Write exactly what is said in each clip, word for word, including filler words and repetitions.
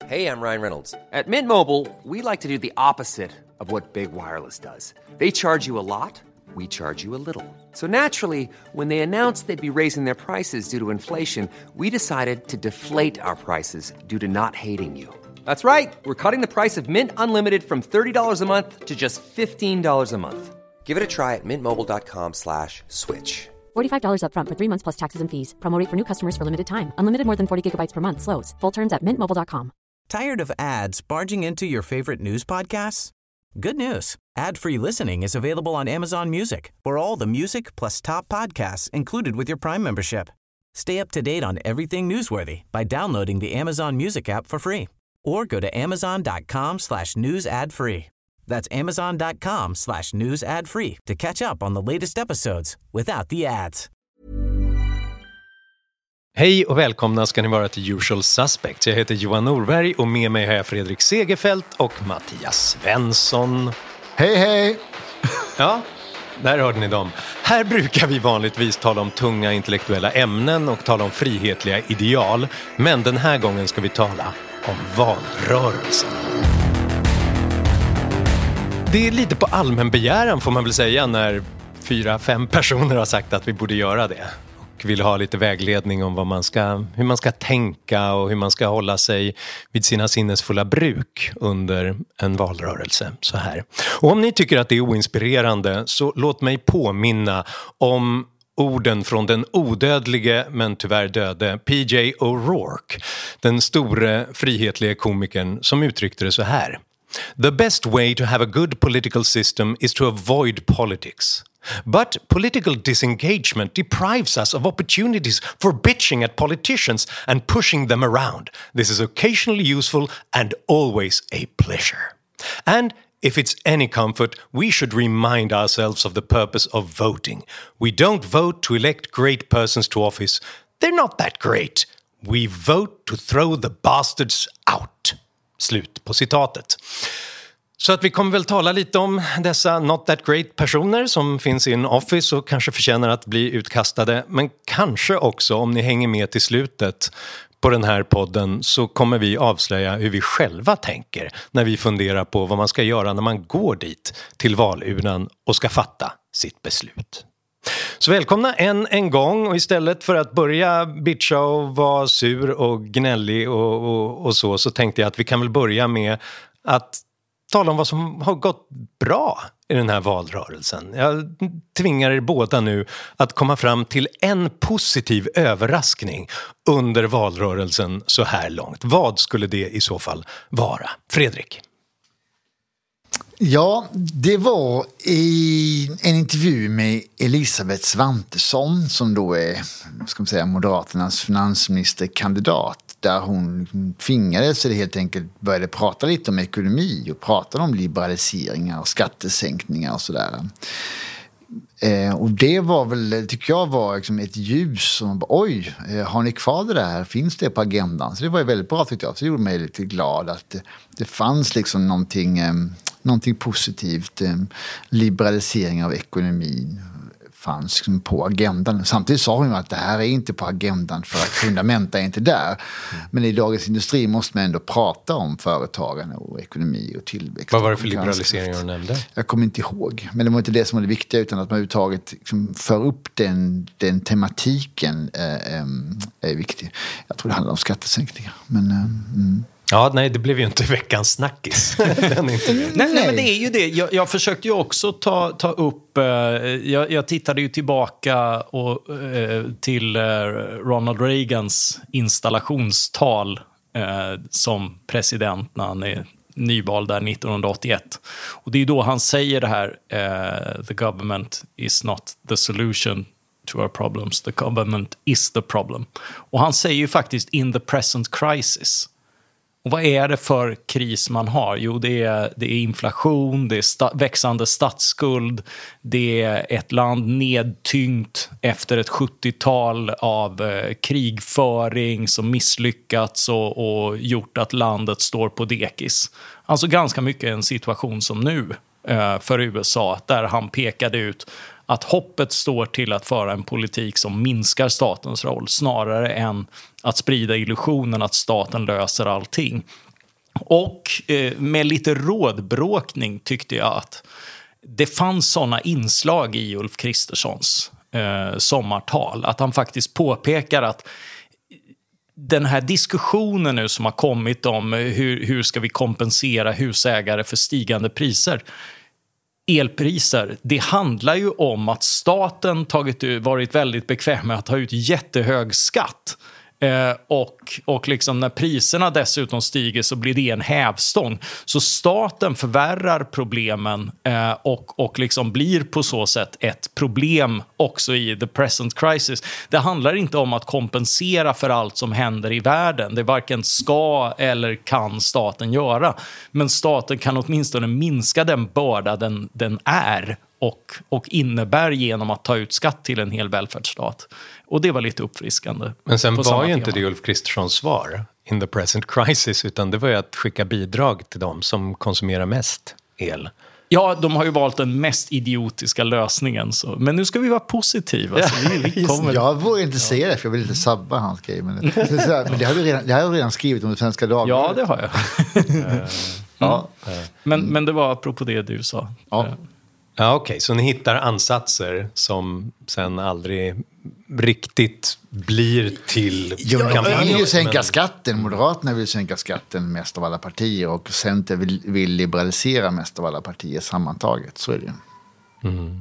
Hey, I'm Ryan Reynolds. At Mint Mobile, we like to do the opposite of what Big Wireless does. They charge you a lot, we charge you a little. So naturally, when they announced they'd be raising their prices due to inflation, we decided to deflate our prices due to not hating you. That's right. We're cutting the price of Mint Unlimited from thirty dollars a month to just fifteen dollars a month. Give it a try at mintmobile.com slash switch. forty-five dollars up front for three months plus taxes and fees. Promo rate for new customers for limited time. Unlimited more than forty gigabytes per month slows. Full terms at mint mobile dot com. Tired of ads barging into your favorite news podcasts? Good news. Ad-free listening is available on Amazon Music for all the music plus top podcasts included with your Prime membership. Stay up to date on everything newsworthy by downloading the Amazon Music app for free or go to amazon.com slash news ad free. That's amazon.com slash news ad free to catch up on the latest episodes without the ads. Hej och välkomna ska ni vara till Usual Suspects. Jag heter Johan Norberg och med mig har jag Fredrik Segerfeldt och Mattias Svensson. Hej hej! Ja, där hörde ni dem. Här brukar vi vanligtvis tala om tunga intellektuella ämnen och tala om frihetliga ideal. Men den här gången ska vi tala om valrörelsen. Det är lite på allmän begäran får man väl säga när fyra, fem personer har sagt att vi borde göra det. Och vill ha lite vägledning om vad man ska, hur man ska tänka och hur man ska hålla sig vid sina sinnesfulla bruk under en valrörelse så här. Och om ni tycker att det är oinspirerande så låt mig påminna om orden från den odödlige men tyvärr döde P J O'Rourke, den store frihetliga komikern som uttryckte det så här. The best way to have a good political system is to avoid politics. But political disengagement deprives us of opportunities for bitching at politicians and pushing them around. This is occasionally useful and always a pleasure. And if it's any comfort, we should remind ourselves of the purpose of voting. We don't vote to elect great persons to office. They're not that great. We vote to throw the bastards out. Slut på citatet. Så att vi kommer väl tala lite om dessa not that great personer som finns i en office och kanske förtjänar att bli utkastade. Men kanske också om ni hänger med till slutet på den här podden så kommer vi avslöja hur vi själva tänker när vi funderar på vad man ska göra när man går dit till valurnan och ska fatta sitt beslut. Så välkomna än en gång och istället för att börja bitcha och vara sur och gnällig och, och, och så så tänkte jag att vi kan väl börja med att tala om vad som har gått bra i den här valrörelsen. Jag tvingar er båda nu att komma fram till en positiv överraskning under valrörelsen så här långt. Vad skulle det i så fall vara? Fredrik? Ja, det var i en intervju med Elisabeth Svantesson som då är, ska man säga, Moderaternas finansministerkandidat, där hon tvingades så det helt enkelt började prata lite om ekonomi och prata om liberaliseringar och skattesänkningar och sådär. Eh, och det var väl, tycker jag, var liksom ett ljus som bara, oj, har ni kvar det där? Finns det på agendan? Så det var ju väldigt bra tyckte jag. Så det gjorde mig lite glad att det, det fanns liksom någonting, eh, någonting positivt, eh, liberalisering av ekonomin fanns liksom på agendan. Samtidigt sa hon att det här är inte på agendan för att fundamenta är inte där. Mm. Men i Dagens Industri måste man ändå prata om företagande och ekonomi och tillväxt. Vad var det för liberaliseringar du nämnde? Jag kommer inte ihåg. Men det var inte det som var det viktiga utan att man överhuvudtaget liksom för upp den, den tematiken äh, är viktig. Jag tror det handlar om skattesänkningar. Men, äh, mm. Ja, nej, det blev ju inte veckans snackis. Den inte nej, nej, men det är ju det. Jag, jag försökte ju också ta, ta upp... Eh, jag, jag tittade ju tillbaka och, eh, till eh, Ronald Reagans installationstal eh, som president när han är nyvald där nittonhundraåttioett. Och det är då han säger det här, eh, the government is not the solution to our problems, the government is the problem. Och han säger ju faktiskt in the present crisis. Och vad är det för kris man har? Jo, det är, det är inflation, det är sta- växande statsskuld, det är ett land nedtyngt efter ett sjuttiotal av eh, krigföring som misslyckats och, och gjort att landet står på dekis. Alltså ganska mycket en situation som nu eh, för U S A, där han pekade ut att hoppet står till att föra en politik som minskar statens roll snarare än att sprida illusionen att staten löser allting. Och eh, med lite rådbråkning tyckte jag att det fanns såna inslag i Ulf Kristerssons eh, sommartal. Att han faktiskt påpekar att den här diskussionen nu som har kommit om hur, hur ska vi kompensera husägare för stigande priser, elpriser, det handlar ju om att staten tagit, varit väldigt bekväm med att ta ut jättehög skatt. Eh, och, och liksom när priserna dessutom stiger så blir det en hävstång. Så staten förvärrar problemen eh, och, och liksom blir på så sätt ett problem också i the present crisis. Det handlar inte om att kompensera för allt som händer i världen. Det varken ska eller kan staten göra. Men staten kan åtminstone minska den börda den, den är och, och innebär genom att ta ut skatt till en hel välfärdsstat. Och det var lite uppfriskande. Men sen var ju inte tema. det Ulf Kristerssons svar in the present crisis, utan det var ju att skicka bidrag till dem som konsumerar mest el. Ja, de har ju valt den mest idiotiska lösningen. Så. Men nu ska vi vara positiva. Så vi, vi kommer... Jag vågar inte säga det, för jag vill inte sabba hans grej. Men det, det, så här, men det har vi redan, det har jag redan skrivit om det Svenska Dagbladet. Ja, det har jag. mm. ja. men, men det var apropå det du sa. Ja. Ja, okej. Okay. Så ni hittar ansatser som sen aldrig riktigt blir till Ja, de kampanjen. vill ju sänka men... skatten. Moderaterna vill sänka skatten mest av alla partier. Och Centern vill, vill liberalisera mest av alla partier sammantaget. Så är det ju. Mm.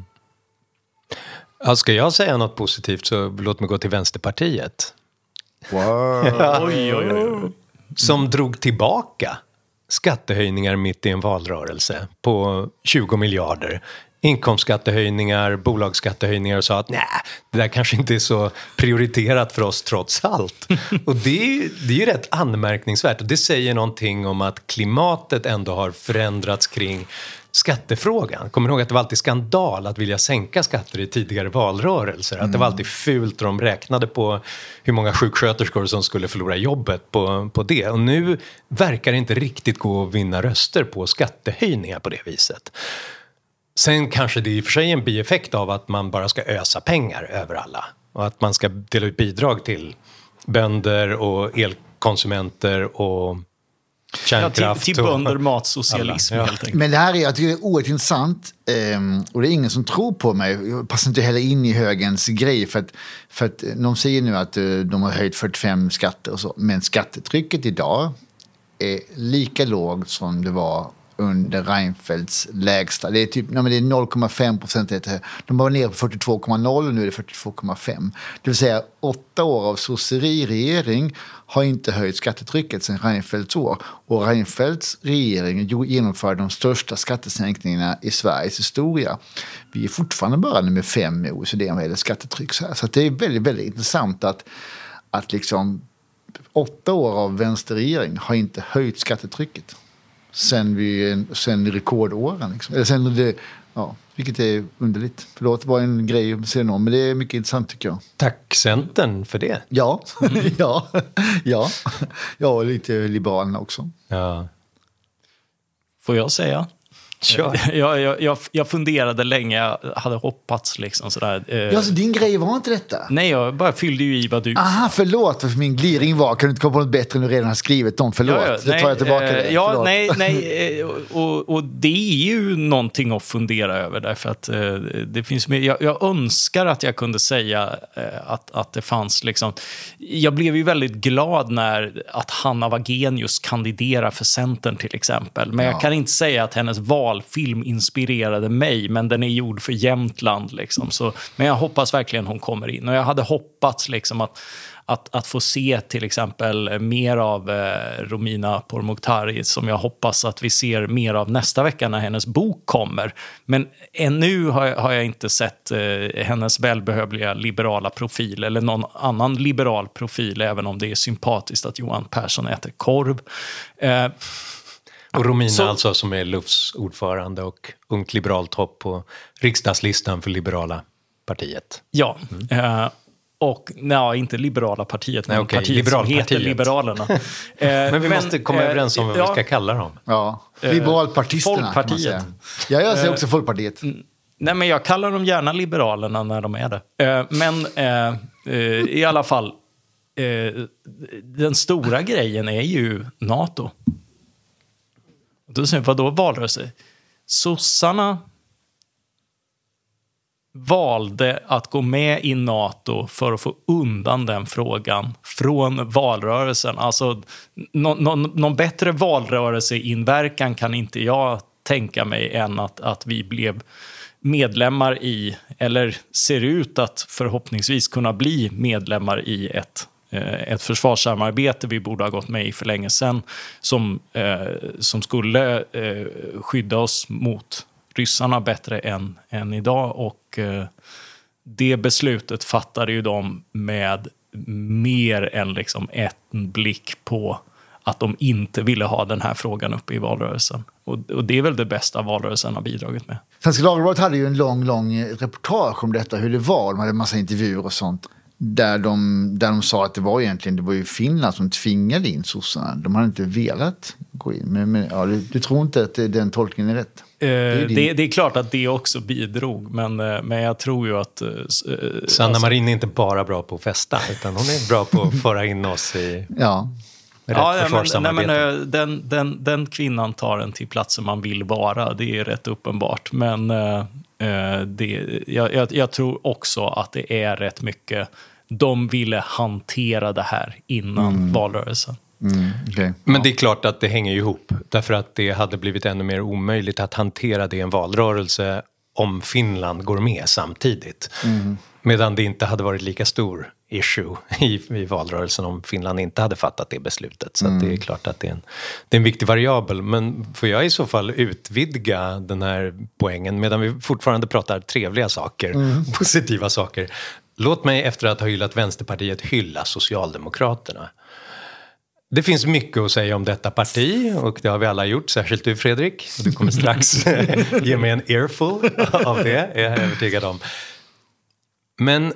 Ja, ska jag säga något positivt så låt mig gå till Vänsterpartiet. Wow. oj, oj, oj. Som drog tillbaka skattehöjningar mitt i en valrörelse på tjugo miljarder. Inkomstskattehöjningar, bolagsskattehöjningar och sa att nej, det där kanske inte är så prioriterat för oss trots allt. Och det är ju, det är ju rätt anmärkningsvärt och det säger någonting om att klimatet ändå har förändrats kring skattefrågan. Kommer ihåg att det var alltid skandal att vilja sänka skatter i tidigare valrörelser. Att det var alltid fult och de räknade på hur många sjuksköterskor som skulle förlora jobbet på, på det. Och nu verkar det inte riktigt gå att vinna röster på skattehöjningar på det viset. Sen kanske det är i och för sig en bieffekt av att man bara ska ösa pengar över alla. Och att man ska dela ut bidrag till bönder och elkonsumenter och kärnkraft. Ja, till, till bönder, och matsocialism alla, ja. helt enkelt. Men det här är, jag tycker det är oerhört intressant. Um, och det är ingen som tror på mig. Jag passar inte heller in i högens grej. För att, för att de säger nu att uh, de har höjt fyrtiofem skatter och så. Men skattetrycket idag är lika lågt som det var under Reinfeldts lägsta. Det är typ nej, men det är noll komma fem procent. De var nere på fyrtiotvå komma noll och nu är det fyrtiotvå komma fem. Det vill säga åtta år av sosseriregering har inte höjt skattetrycket sedan Reinfeldts år. Och Reinfeldts regering genomförde de största skattesänkningarna i Sveriges historia. Vi är fortfarande bara nummer fem i O E C D vad gäller skattetryck. Så, så det är väldigt, väldigt intressant att, att liksom åtta år av vänsterregering har inte höjt skattetrycket. Sen, vi, sen rekordåren. Liksom. Eller sen det, ja, vilket är underligt. Förlåt, det var en grej att se någon, men det är mycket intressant tycker jag. Tack Centern för det. Ja, ja, ja. Ja, och lite Liberalerna också. Ja. Får jag säga? Sure. Jag, jag, jag, jag funderade länge, jag hade hoppats liksom sådär. Eh, Ja, så din grej var inte detta? nej, jag bara fyllde ju i vad du... Aha, förlåt för min gliring var. Kan du inte komma på något bättre än du redan har skrivit om? Förlåt, Ja, ja, det tar jag tillbaka eh, det. Ja, Förlåt. nej, nej. eh, Och, och det är ju någonting att fundera över därför att eh, det finns mer, jag, jag önskar att jag kunde säga eh, att, att det fanns liksom... Jag blev ju väldigt glad när att Hanna Wagenius kandiderar för Centern till exempel. Men Ja. jag kan inte säga att hennes valfilm inspirerade mig, men den är gjord för Jämtland liksom. Så, men jag hoppas verkligen hon kommer in. Och jag hade hoppats liksom att Att, att få se till exempel mer av eh, Romina Pourmokhtari som jag hoppas att vi ser mer av nästa vecka när hennes bok kommer. Men ännu har jag, har jag inte sett eh, hennes välbehövliga liberala profil eller någon annan liberal profil, även om det är sympatiskt att Johan Persson äter korv. Eh, Och Romina Så- alltså som är L U Fs ordförande och ungt liberalt hopp på riksdagslistan för liberala partiet. ja, eh, och nej, inte liberala partiet, men Nej, okej, partiet som heter Liberalpartiet. Liberalerna. Eh, Men vi måste komma eh, överens om vad ja, vi ska kalla dem. Ja, liberalpartisterna kan man Folkpartiet. säga. Ja, jag säger också Folkpartiet. Nej, men jag kallar dem gärna Liberalerna när de är det. Eh, men eh, eh, i alla fall, eh, den stora grejen är ju NATO. Då säger jag, vadå valrörelse? Sossarna valde att gå med i NATO för att få undan den frågan från valrörelsen. Alltså, någon, någon, någon bättre valrörelseinverkan kan inte jag tänka mig än att, att vi blev medlemmar i, eller ser ut att förhoppningsvis kunna bli medlemmar i ett, ett försvarssamarbete vi borde ha gått med i för länge sedan, som, eh, som skulle eh, skydda oss mot ryssarna bättre än, än idag. Och eh, det beslutet fattade ju de med mer än liksom en blick på att de inte ville ha den här frågan uppe i valrörelsen. Och, och det är väl det bästa valrörelsen har bidragit med. Svenska Dagbladet hade ju en lång, lång reportage om detta, hur det var. De hade en massa intervjuer och sånt. Där de, där de sa att det var egentligen, det var ju Finland som tvingade in sossarna. De hade inte velat gå in. Men, men ja, du, du tror inte att den tolkningen är rätt? Eh, det, är det, det är klart att det också bidrog. Men, men jag tror ju att... Eh, Sanna alltså, Marin är inte bara bra på att festa, utan hon är bra på att föra in oss i... Ja. Ja, men, nej, men, den, den, den kvinnan tar en till platsen man vill vara. Det är rätt uppenbart. Men eh, det, jag, jag, jag tror också att det är rätt mycket... De ville hantera det här innan mm. valrörelsen. Mm, okay. Men det är klart att det hänger ihop. Därför att det hade blivit ännu mer omöjligt att hantera det i en valrörelse om Finland går med samtidigt. Mm. Medan det inte hade varit lika stor issue i, i valrörelsen om Finland inte hade fattat det beslutet. Så mm. att det är klart att det är, en, det är en viktig variabel. Men får jag i så fall utvidga den här poängen medan vi fortfarande pratar trevliga saker, mm. positiva saker. Låt mig efter att ha hyllat Vänsterpartiet hylla Socialdemokraterna. Det finns mycket att säga om detta parti och det har vi alla gjort, särskilt du Fredrik. Du kommer strax ge mig en earful av det, är jag övertygad om. Men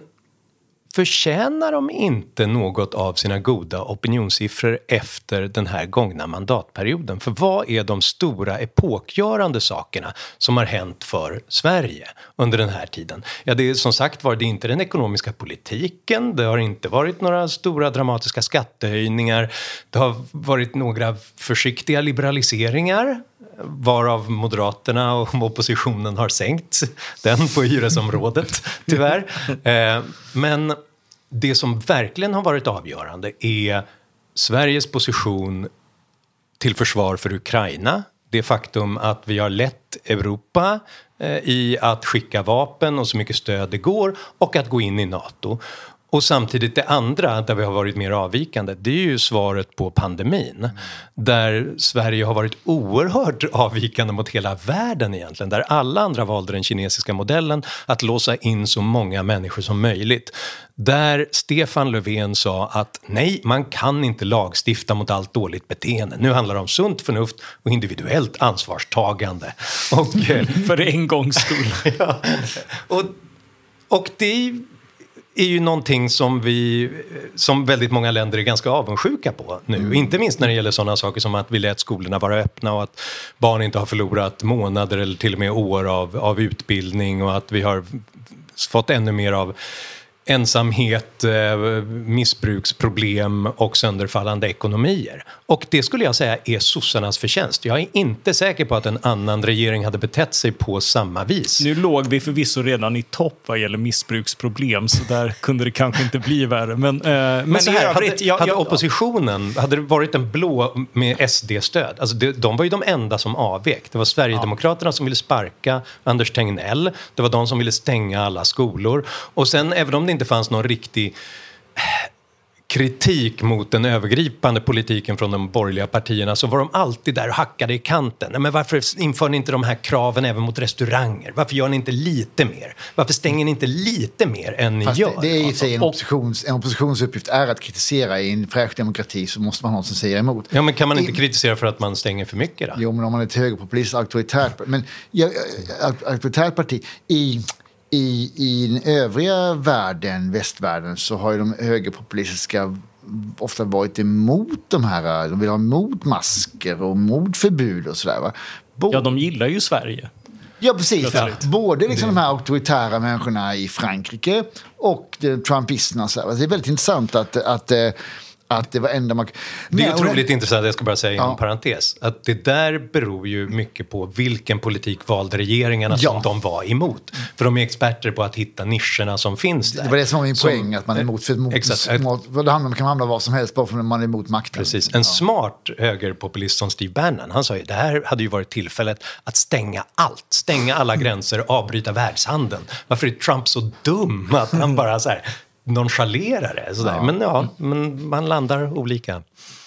förtjänar de inte något av sina goda opinionssiffror efter den här gångna mandatperioden? För vad är de stora epokgörande sakerna som har hänt för Sverige under den här tiden? Ja, det är som sagt var det inte den ekonomiska politiken. Det har inte varit några stora dramatiska skattehöjningar. Det har varit några försiktiga liberaliseringar, varav Moderaterna och oppositionen har sänkt den på hyresområdet, tyvärr. Eh, men det som verkligen har varit avgörande är Sveriges position till försvar för Ukraina. Det faktum att vi har lett Europa eh, i att skicka vapen och så mycket stöd det går och att gå in i NATO. Och samtidigt det andra där vi har varit mer avvikande, det är ju svaret på pandemin. Mm. Där Sverige har varit oerhört avvikande mot hela världen egentligen. Där alla andra valde den kinesiska modellen att låsa in så många människor som möjligt. Där Stefan Löfven sa att nej, man kan inte lagstifta mot allt dåligt beteende. Nu handlar det om sunt förnuft och individuellt ansvarstagande. Och, för en gångs skull. Ja, och, och det är ju någonting som vi, som väldigt många länder är ganska avundsjuka på nu. Mm. Inte minst när det gäller sådana saker som att vi lät skolorna vara öppna och att barn inte har förlorat månader eller till och med år av, av utbildning och att vi har fått ännu mer av ensamhet, missbruksproblem och sönderfallande ekonomier. Och det skulle jag säga är sossarnas förtjänst. Jag är inte säker på att en annan regering hade betett sig på samma vis. Nu låg vi förvisso redan i topp vad gäller missbruksproblem, så där kunde det kanske inte bli värre. Men, eh, men, men så här, hade, jag, jag, hade oppositionen, hade det varit en blå med S D-stöd, alltså det, de var ju de enda som avvek. Det var Sverigedemokraterna ja. som ville sparka Anders Tegnell, det var de som ville stänga alla skolor. Och sen, även om det inte fanns någon riktig kritik mot den övergripande politiken från de borgerliga partierna, så var de alltid där och hackade i kanten. Nej, men varför inför ni inte de här kraven även mot restauranger? Varför gör ni inte lite mer? Varför stänger ni inte lite mer än ni Fast gör? Det, det är i sig en, oppositions, en oppositionsuppgift är att kritisera. I en fräsch demokrati så måste man ha någon som säger emot. Ja, men kan man inte I, kritisera för att man stänger för mycket då? Jo, men om man är ett högerpopulist, auktoritärt, men ja, auktoritärt parti i I, I den övriga världen, västvärlden, så har ju de högerpopulistiska ofta varit emot de här, de vill ha emot masker och mot förbud och sådär, va? Både, ja, de gillar ju Sverige. Ja, precis. Ja. Både liksom de här auktoritära människorna i Frankrike och trumpisterna. Så här. Det är väldigt intressant att, att, Att det var enda man... Det är Nej, otroligt det... intressant, jag ska bara säga inom ja. parentes, att det där beror ju mycket på vilken politik valde regeringarna ja. som de var emot. För de är experter på att hitta nischerna som finns där. Det var det som var min som, poäng, att man är emot, för emot, exakt. emot det handlar, man kan hamna vad som helst bara för att man är emot makten. Precis. En ja. smart högerpopulist som Steve Bannon, han sa ju det här hade ju varit tillfället att stänga allt, stänga alla gränser, avbryta världshandeln. Varför är Trump så dum att han bara så här nonchalerar det? Sådär. Ja. Men ja, men man landar olika.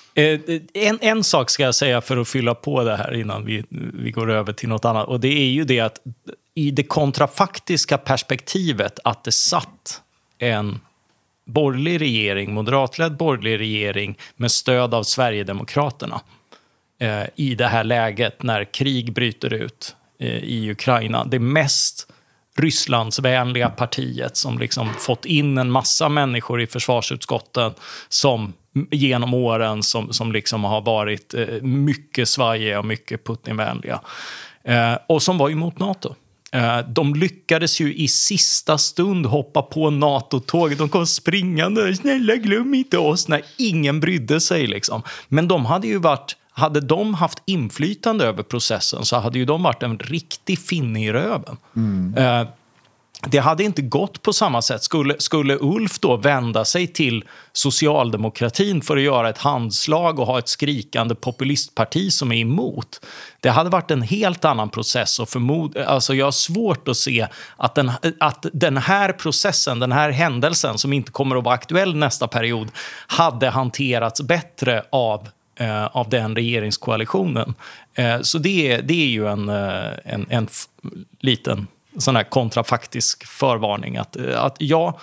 En, en sak ska jag säga för att fylla på det här innan vi, vi går över till något annat. Och det är ju det att i det kontrafaktiska perspektivet att det satt en borgerlig regering, moderatledd borgerlig regering med stöd av Sverigedemokraterna eh, i det här läget när krig bryter ut eh, i Ukraina. Det mest Rysslandsvänliga partiet som liksom fått in en massa människor i försvarsutskotten som genom åren som, som liksom har varit eh, mycket svajiga och mycket Putinvänliga. Eh, och som var emot NATO. Eh, de lyckades ju i sista stund hoppa på NATO-tåget. De kom springande, snälla glöm inte oss, när ingen brydde sig liksom. Men de hade ju varit, hade de haft inflytande över processen så hade ju de varit en riktig finne i röven. Mm. Eh, Det hade inte gått på samma sätt. Skulle, skulle Ulf då vända sig till socialdemokratin för att göra ett handslag och ha ett skrikande populistparti som är emot? Det hade varit en helt annan process. Och förmod, alltså jag har svårt att se att den, att den här processen, den här händelsen som inte kommer att vara aktuell nästa period, hade hanterats bättre av, eh, av den regeringskoalitionen. Eh, så det, det är ju en, en, en f- liten... sån här kontrafaktisk förvarning att, att ja,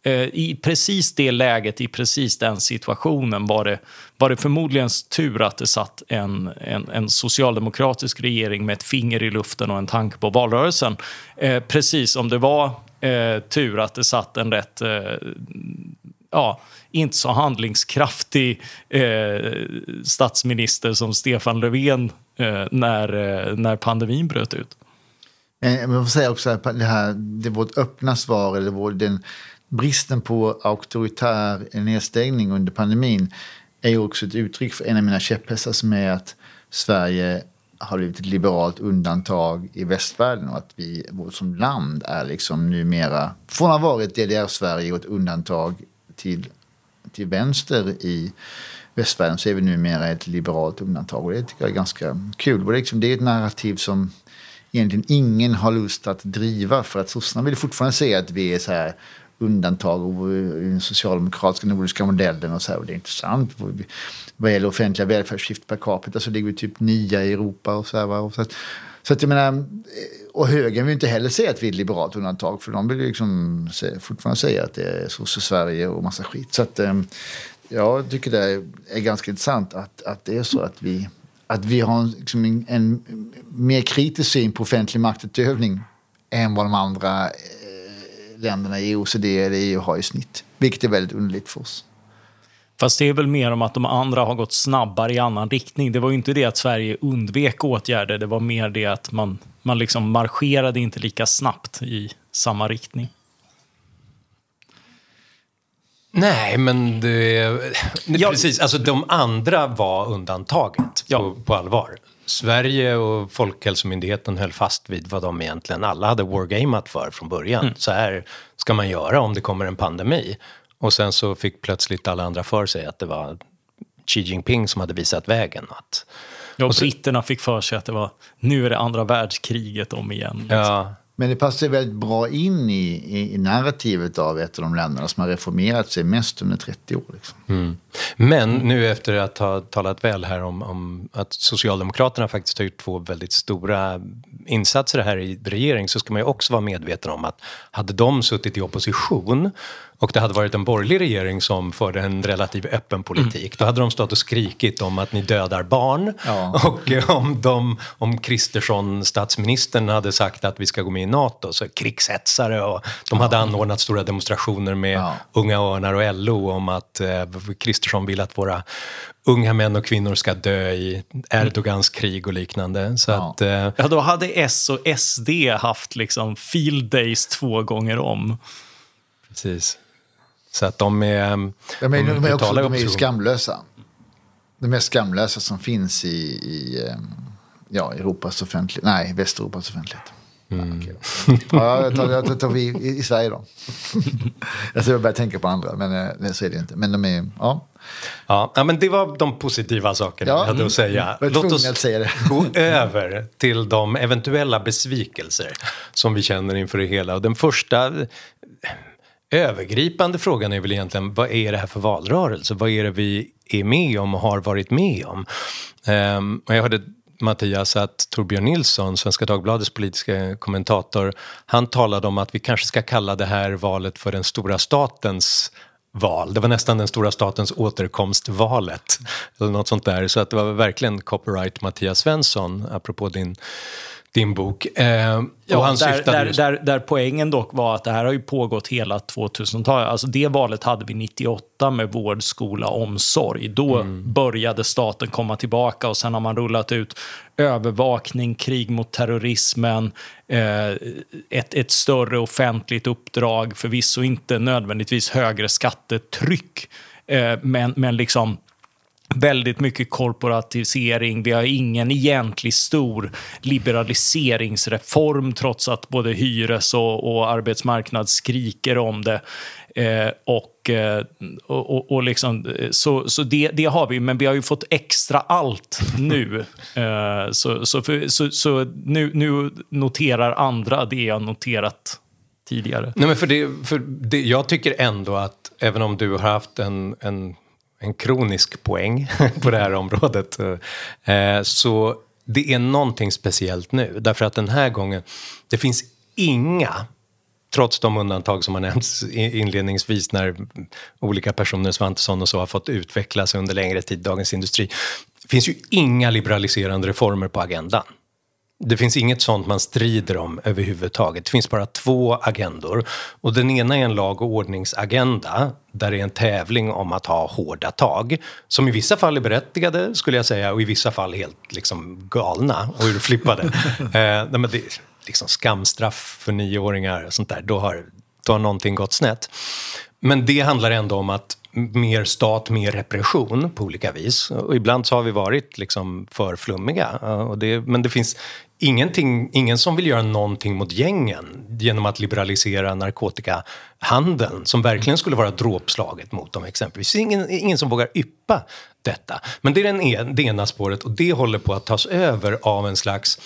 i precis det läget, i precis den situationen var det, var det förmodligen tur att det satt en, en, en socialdemokratisk regering med ett finger i luften och en tanke på valrörelsen. Eh, precis som det var eh, tur att det satt en rätt eh, ja, inte så handlingskraftig eh, statsminister som Stefan Löfven eh, när, eh, när pandemin bröt ut. Men jag får säga också att det här, det vårt öppna svar eller vår, den bristen på auktoritär nedstängning under pandemin är ju också ett uttryck för en av mina käpphästar som är att Sverige har blivit ett liberalt undantag i västvärlden och att vi vårt som land är liksom numera, från att ha varit D D R-Sverige och ett undantag till, till vänster i västvärlden, så är vi numera ett liberalt undantag, och det tycker jag är ganska kul. Och det är, liksom, det är ett narrativ som egentligen ingen har lust att driva, för att sossarna vill fortfarande säga att vi är så här undantag och den socialdemokratiska nordiska modellen och så här, och det är intressant. Vad gäller offentliga välfärdsskift per capita så ligger vi typ nia i Europa och så här, och så, så att jag menar, och högern vill inte heller säga att vi är ett liberalt undantag, för de vill ju liksom fortfarande säga att det är sosse Sverige och massa skit. Så att jag tycker det är ganska intressant att, att det är så att vi att vi har liksom en, en mer kritisk syn på offentlig maktutövning än vad de andra eh, länderna i O E C D eller E U har i snitt. Vilket är väldigt underligt för oss. Fast det är väl mer om att de andra har gått snabbare i annan riktning. Det var ju inte det att Sverige undvek åtgärder. Det var mer det att man, man liksom marscherade inte lika snabbt i samma riktning. Nej, men det, det ja. precis. Alltså de andra var undantaget ja. på, på allvar. Sverige och Folkhälsomyndigheten höll fast vid vad de egentligen alla hade wargamat för från början. Mm. Så här ska man göra om det kommer en pandemi. Och sen så fick plötsligt alla andra för sig att det var Xi Jinping som hade visat vägen. Att, ja, och så, britterna fick för sig att det var, nu är det andra världskriget om igen. Liksom. Ja. Men det passar väldigt bra in i, i, i narrativet av ett av de länderna som har reformerat sig mest under trettio år. Liksom. Mm. Men nu efter att ha talat väl här om, om att Socialdemokraterna faktiskt har gjort två väldigt stora insatser här i regering, så ska man ju också vara medveten om att hade de suttit i opposition och det hade varit en borgerlig regering som förde en relativt öppen politik, mm. då hade de stått och skrikit om att ni dödar barn. Ja. Och om, de, om Kristersson, statsministern, hade sagt att vi ska gå med i NATO, så krigshetsare, och de hade ja. anordnat stora demonstrationer med ja. Unga Örnar och L O om att eh, Kristersson vill att våra unga män och kvinnor ska dö i Erdogans krig och liknande. Så ja. Att, eh, ja, då hade S och S D haft liksom field days två gånger om. Precis. Så att de är, de är, de är, också, de är ju opposition. Skamlösa. De mest skamlösa som finns i, i ja, Europas offentlighet. Nej, Västeuropas offentlighet. Mm. Ja, okay. Ja, jag tar, jag tar vi i, i Sverige då. Jag ska börja tänka på andra, men så är det inte. Men de är, ja. Ja, men det var de positiva sakerna ja, jag hade att säga. Mm. Låt oss att säga det. gå över till de eventuella besvikelser som vi känner inför det hela. Och den första övergripande frågan är väl egentligen, vad är det här för valrörelse? Vad är det vi är med om och har varit med om? Um, och jag hörde Mattias att Torbjörn Nilsson, Svenska Dagbladets politiska kommentator, han talade om att vi kanske ska kalla det här valet för den stora statens val. Det var nästan den stora statens återkomstvalet eller något sånt där. Så att det var verkligen copyright Mattias Svensson, apropå din din bok. Eh, ja, och han där, där, just... där, där poängen dock var att det här har ju pågått hela tvåtusentalet. Alltså det valet hade vi nittioåtta med vård, skola, omsorg. Då mm. började staten komma tillbaka och sen har man rullat ut övervakning, krig mot terrorismen, eh, ett, ett större offentligt uppdrag, förvisso inte nödvändigtvis högre skattetryck, eh, men, men liksom väldigt mycket korporatisering. Vi har ingen egentlig stor liberaliseringsreform trots att både hyres- och, och arbetsmarknad skriker om det. Eh, och, och, och, och liksom, så så det, det har vi, men vi har ju fått extra allt nu. Eh, så så, för, så, så nu, nu noterar andra det jag noterat tidigare. Nej, men för det, för det, jag tycker ändå att även om du har haft en... en en kronisk poäng på det här området. Eh, så det är någonting speciellt nu. Därför att den här gången, det finns inga, trots de undantag som har nämnts inledningsvis när olika personer, Svantesson och så, har fått utvecklas under längre tid, Dagens Industri. Det finns ju inga liberaliserande reformer på agendan. Det finns inget sånt man strider om överhuvudtaget. Det finns bara två agendor. Och den ena är en lag- och ordningsagenda där det är en tävling om att ha hårda tag. Som i vissa fall är berättigade, skulle jag säga, och i vissa fall helt liksom galna och urflippade. eh, nej, men det är liksom skamstraff för nioåringar och sånt där. Då har, då har någonting gått snett. Men det handlar ändå om att mer stat, mer repression på olika vis. Och ibland så har vi varit liksom för flummiga. Och det, men det finns ingenting, ingen som vill göra någonting mot gängen genom att liberalisera narkotikahandeln som verkligen skulle vara dråpslaget mot dem exempelvis. Ingen, ingen som vågar yppa detta. Men det är den, det ena spåret och det håller på att tas över av en slags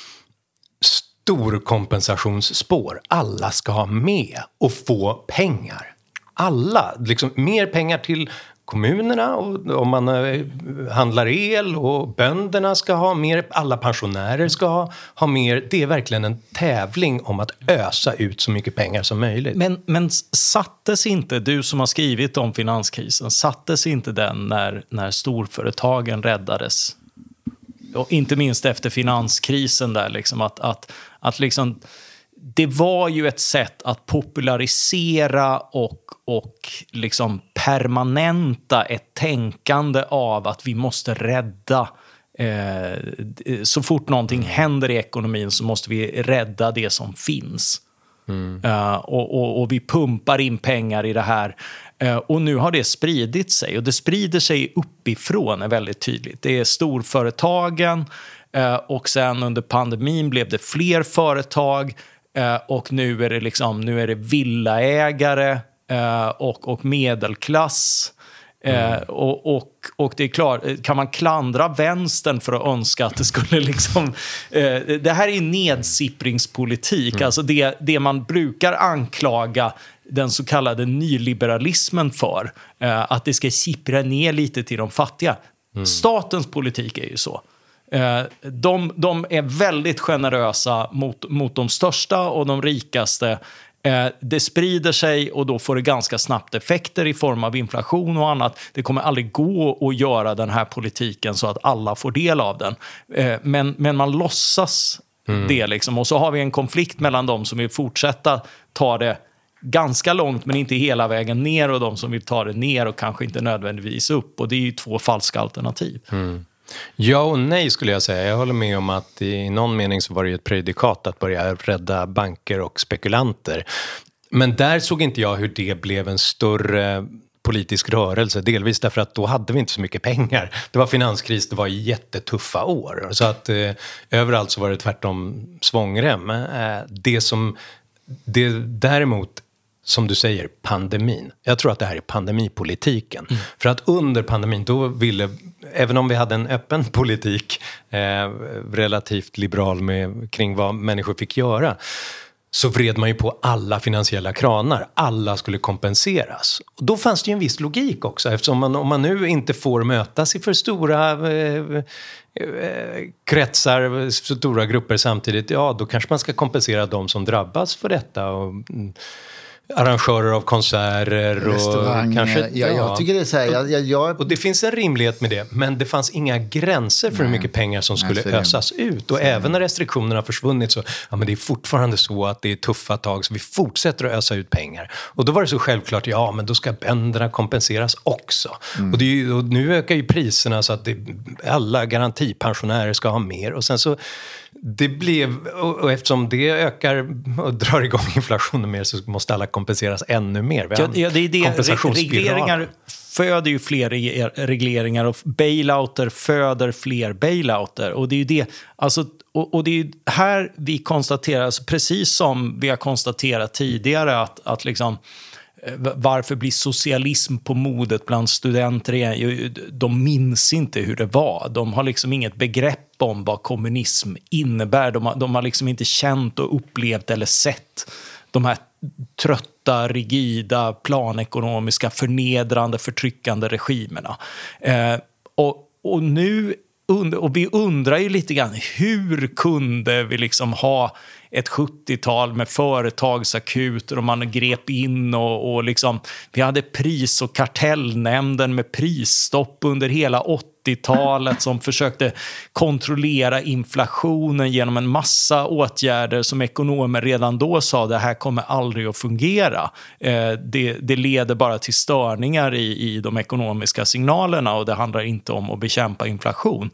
stor kompensationsspår. Alla ska ha med och få pengar. Alla, liksom mer pengar till kommunerna och om man handlar el och bönderna ska ha mer, alla pensionärer ska ha, ha mer. Det är verkligen en tävling om att ösa ut så mycket pengar som möjligt. Men, men sattes inte, du som har skrivit om finanskrisen, sattes inte den när, när storföretagen räddades? Och inte minst efter finanskrisen där liksom att, att, att liksom det var ju ett sätt att popularisera och, och liksom permanenta ett tänkande av att vi måste rädda. Eh, så fort någonting händer i ekonomin så måste vi rädda det som finns. Mm. Uh, och, och, och vi pumpar in pengar i det här. Uh, och nu har det spridit sig. Och det sprider sig uppifrån är väldigt tydligt. Det är storföretagen uh, och sen under pandemin blev det fler företag. Uh, och nu är det liksom nu är det villaägare uh, och, och medelklass. Mm. Uh, och, och, och det är klart, kan man klandra vänstern för att önska att det skulle liksom uh, det här är nedsippringspolitik. Mm. Alltså det, det man brukar anklaga den så kallade nyliberalismen för, uh, att det ska sippra ner lite till de fattiga. Mm. Statens politik är ju så. De, de är väldigt generösa mot, mot de största och de rikaste. Det sprider sig och då får det ganska snabbt effekter i form av inflation och annat. Det kommer aldrig gå att göra den här politiken så att alla får del av den. Men, men man låtsas mm. det liksom. Och så har vi en konflikt mellan de som vill fortsätta ta det ganska långt men inte hela vägen ner och de som vill ta det ner och kanske inte nödvändigtvis upp. Och det är ju två falska alternativ. Mm. Ja och nej skulle jag säga. Jag håller med om att i någon mening så var det ju ett predikat att börja rädda banker och spekulanter. Men där såg inte jag hur det blev en större politisk rörelse. Delvis därför att då hade vi inte så mycket pengar. Det var finanskris, det var jättetuffa år. Så att eh, överallt så var det tvärtom svångrem. Eh, det som, det däremot, som du säger, pandemin. Jag tror att det här är pandemipolitiken. Mm. För att under pandemin, då ville, även om vi hade en öppen politik, eh, relativt liberal med, kring vad människor fick göra, så vred man ju på alla finansiella kranar. Alla skulle kompenseras. Och då fanns det ju en viss logik också. Eftersom man, om man nu inte får mötas i för stora eh, eh, kretsar, för stora grupper samtidigt, ja, då kanske man ska kompensera de som drabbas för detta. Och mm, arrangörer av konserter och kanske, ja, ja, jag tycker det är så här, jag, jag, jag... och det finns en rimlighet med det, men det fanns inga gränser för Nej. hur mycket pengar som skulle Nej, ösas ut, och även när restriktionerna har försvunnit så, ja, men det är fortfarande så att det är tuffa tag, så vi fortsätter att ösa ut pengar, och då var det så självklart, ja, men då ska bönderna kompenseras också. Mm. Och, det är ju, och nu ökar ju priserna så att det, alla garantipensionärer ska ha mer, och sen så det blev, och eftersom det ökar och drar igång inflationen mer, så måste alla kompenseras ännu mer. Ja, ja, det är det. Regleringar föder ju fler regleringar, och bailouter föder fler bailouter. Och det är ju det, alltså, och, och det är ju här vi konstaterar, alltså, precis som vi har konstaterat tidigare, att, att liksom, varför blir socialism på modet bland studenter? De minns inte hur det var. De har liksom inget begrepp om vad kommunism innebär. De har, de har liksom inte känt och upplevt eller sett de här trötta, rigida, planekonomiska, förnedrande, förtryckande regimerna. Eh, och, och nu och vi undrar ju lite grann, hur kunde vi liksom ha ett sjuttiotal med företagsakuter och man grep in och, och liksom, vi hade pris- och kartellnämnden med prisstopp under hela åttiotalet som försökte kontrollera inflationen genom en massa åtgärder som ekonomer redan då sa, det här kommer aldrig att fungera. Eh, det, det leder bara till störningar i, i de ekonomiska signalerna, och det handlar inte om att bekämpa inflation.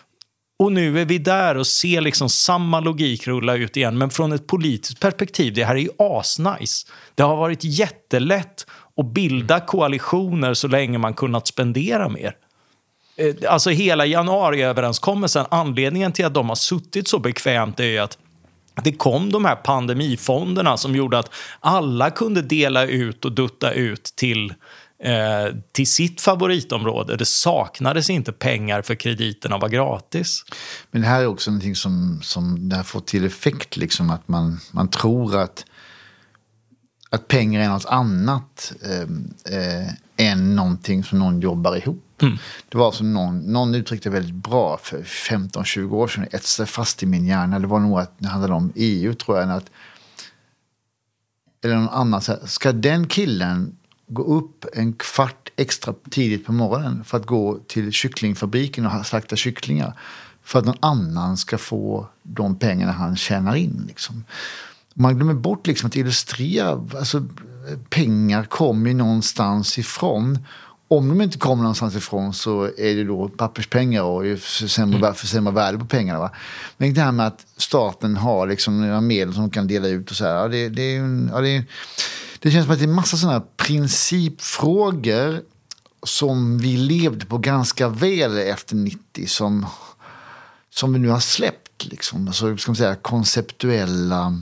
Och nu är vi där och ser liksom samma logik rulla ut igen. Men från ett politiskt perspektiv, det här är ju asnice. Det har varit jättelätt att bilda koalitioner så länge man kunnat spendera mer. Alltså hela januariöverenskommelsen, anledningen till att de har suttit så bekvämt är ju att det kom de här pandemifonderna som gjorde att alla kunde dela ut och dutta ut till Eh, till sitt favoritområde. Det saknades inte pengar för krediterna var gratis. Men det här är också någonting som, som det här får till effekt, liksom, att man, man tror att, att pengar är något annat eh, eh, än någonting som någon jobbar ihop. Mm. Det var som någon, någon uttryckte väldigt bra för femton tjugo år sedan, ett sig fast i min hjärna. Det var nog att det handlade om E U, tror jag, att, eller någon annan, så här, ska den killen gå upp en kvart extra tidigt på morgonen för att gå till kycklingfabriken och slakta kycklingar för att någon annan ska få de pengarna han tjänar in, liksom. Man glömmer bort, liksom, att illustrera, alltså, pengar kommer ju någonstans ifrån. Om de inte kommer någonstans ifrån så är det då papperspengar och försämrar, försämrar värde på pengarna, va? Men det här med att staten har liksom några medel som de kan dela ut och så här, ja, det, det är ju, ja, det är Det känns som att det är en massa sådana principfrågor som vi levde på ganska väl efter nittio som, som vi nu har släppt, liksom. Alltså, ska man säga, konceptuella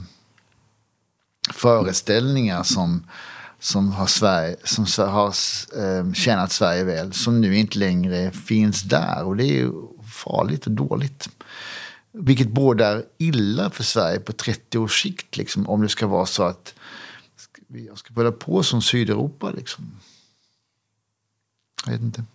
föreställningar som, som har, Sverige, som har eh, tjänat Sverige väl, som nu inte längre finns där. Och det är ju farligt och dåligt. Vilket både är illa för Sverige på trettio års sikt, liksom, om det ska vara så att jag ska börja på som Sydeuropa, liksom. Jag vet inte.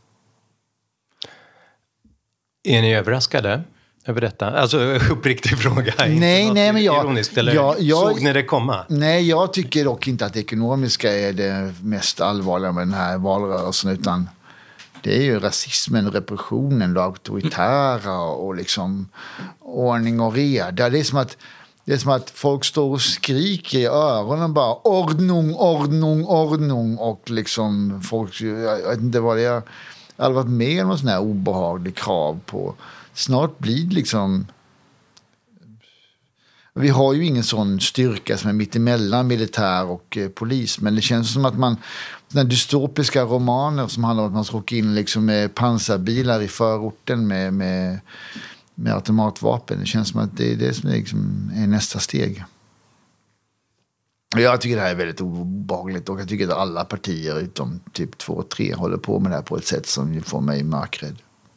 Är ni överraskade över detta? Alltså, uppriktig fråga. Nej, nej, men jag, ironiskt, eller jag, jag, såg ni det komma? Nej, jag tycker dock inte att det ekonomiska är det mest allvarliga med den här valrörelsen, utan det är ju rasismen, repressionen, det auktoritära och liksom ordning och reda. Det är som att Det är som att folk står och skriker i öronen bara ordnung, ordnung, ordnung, och liksom folk, jag vet inte vad det är, jag har aldrig varit med om någon sån här obehaglig krav på. Snart blir det liksom, Vi har ju ingen sån styrka som är mittemellan militär och eh, polis. Men det känns som att man, den dystopiska romaner som handlar om att man ska åka in liksom med pansarbilar i förorten med, med, med automatvapen. Det känns som att det är det som är, liksom, är nästa steg. Jag tycker det här är väldigt obehagligt och jag tycker att alla partier utom typ två, tre håller på med det här på ett sätt som får mig mörkrädd.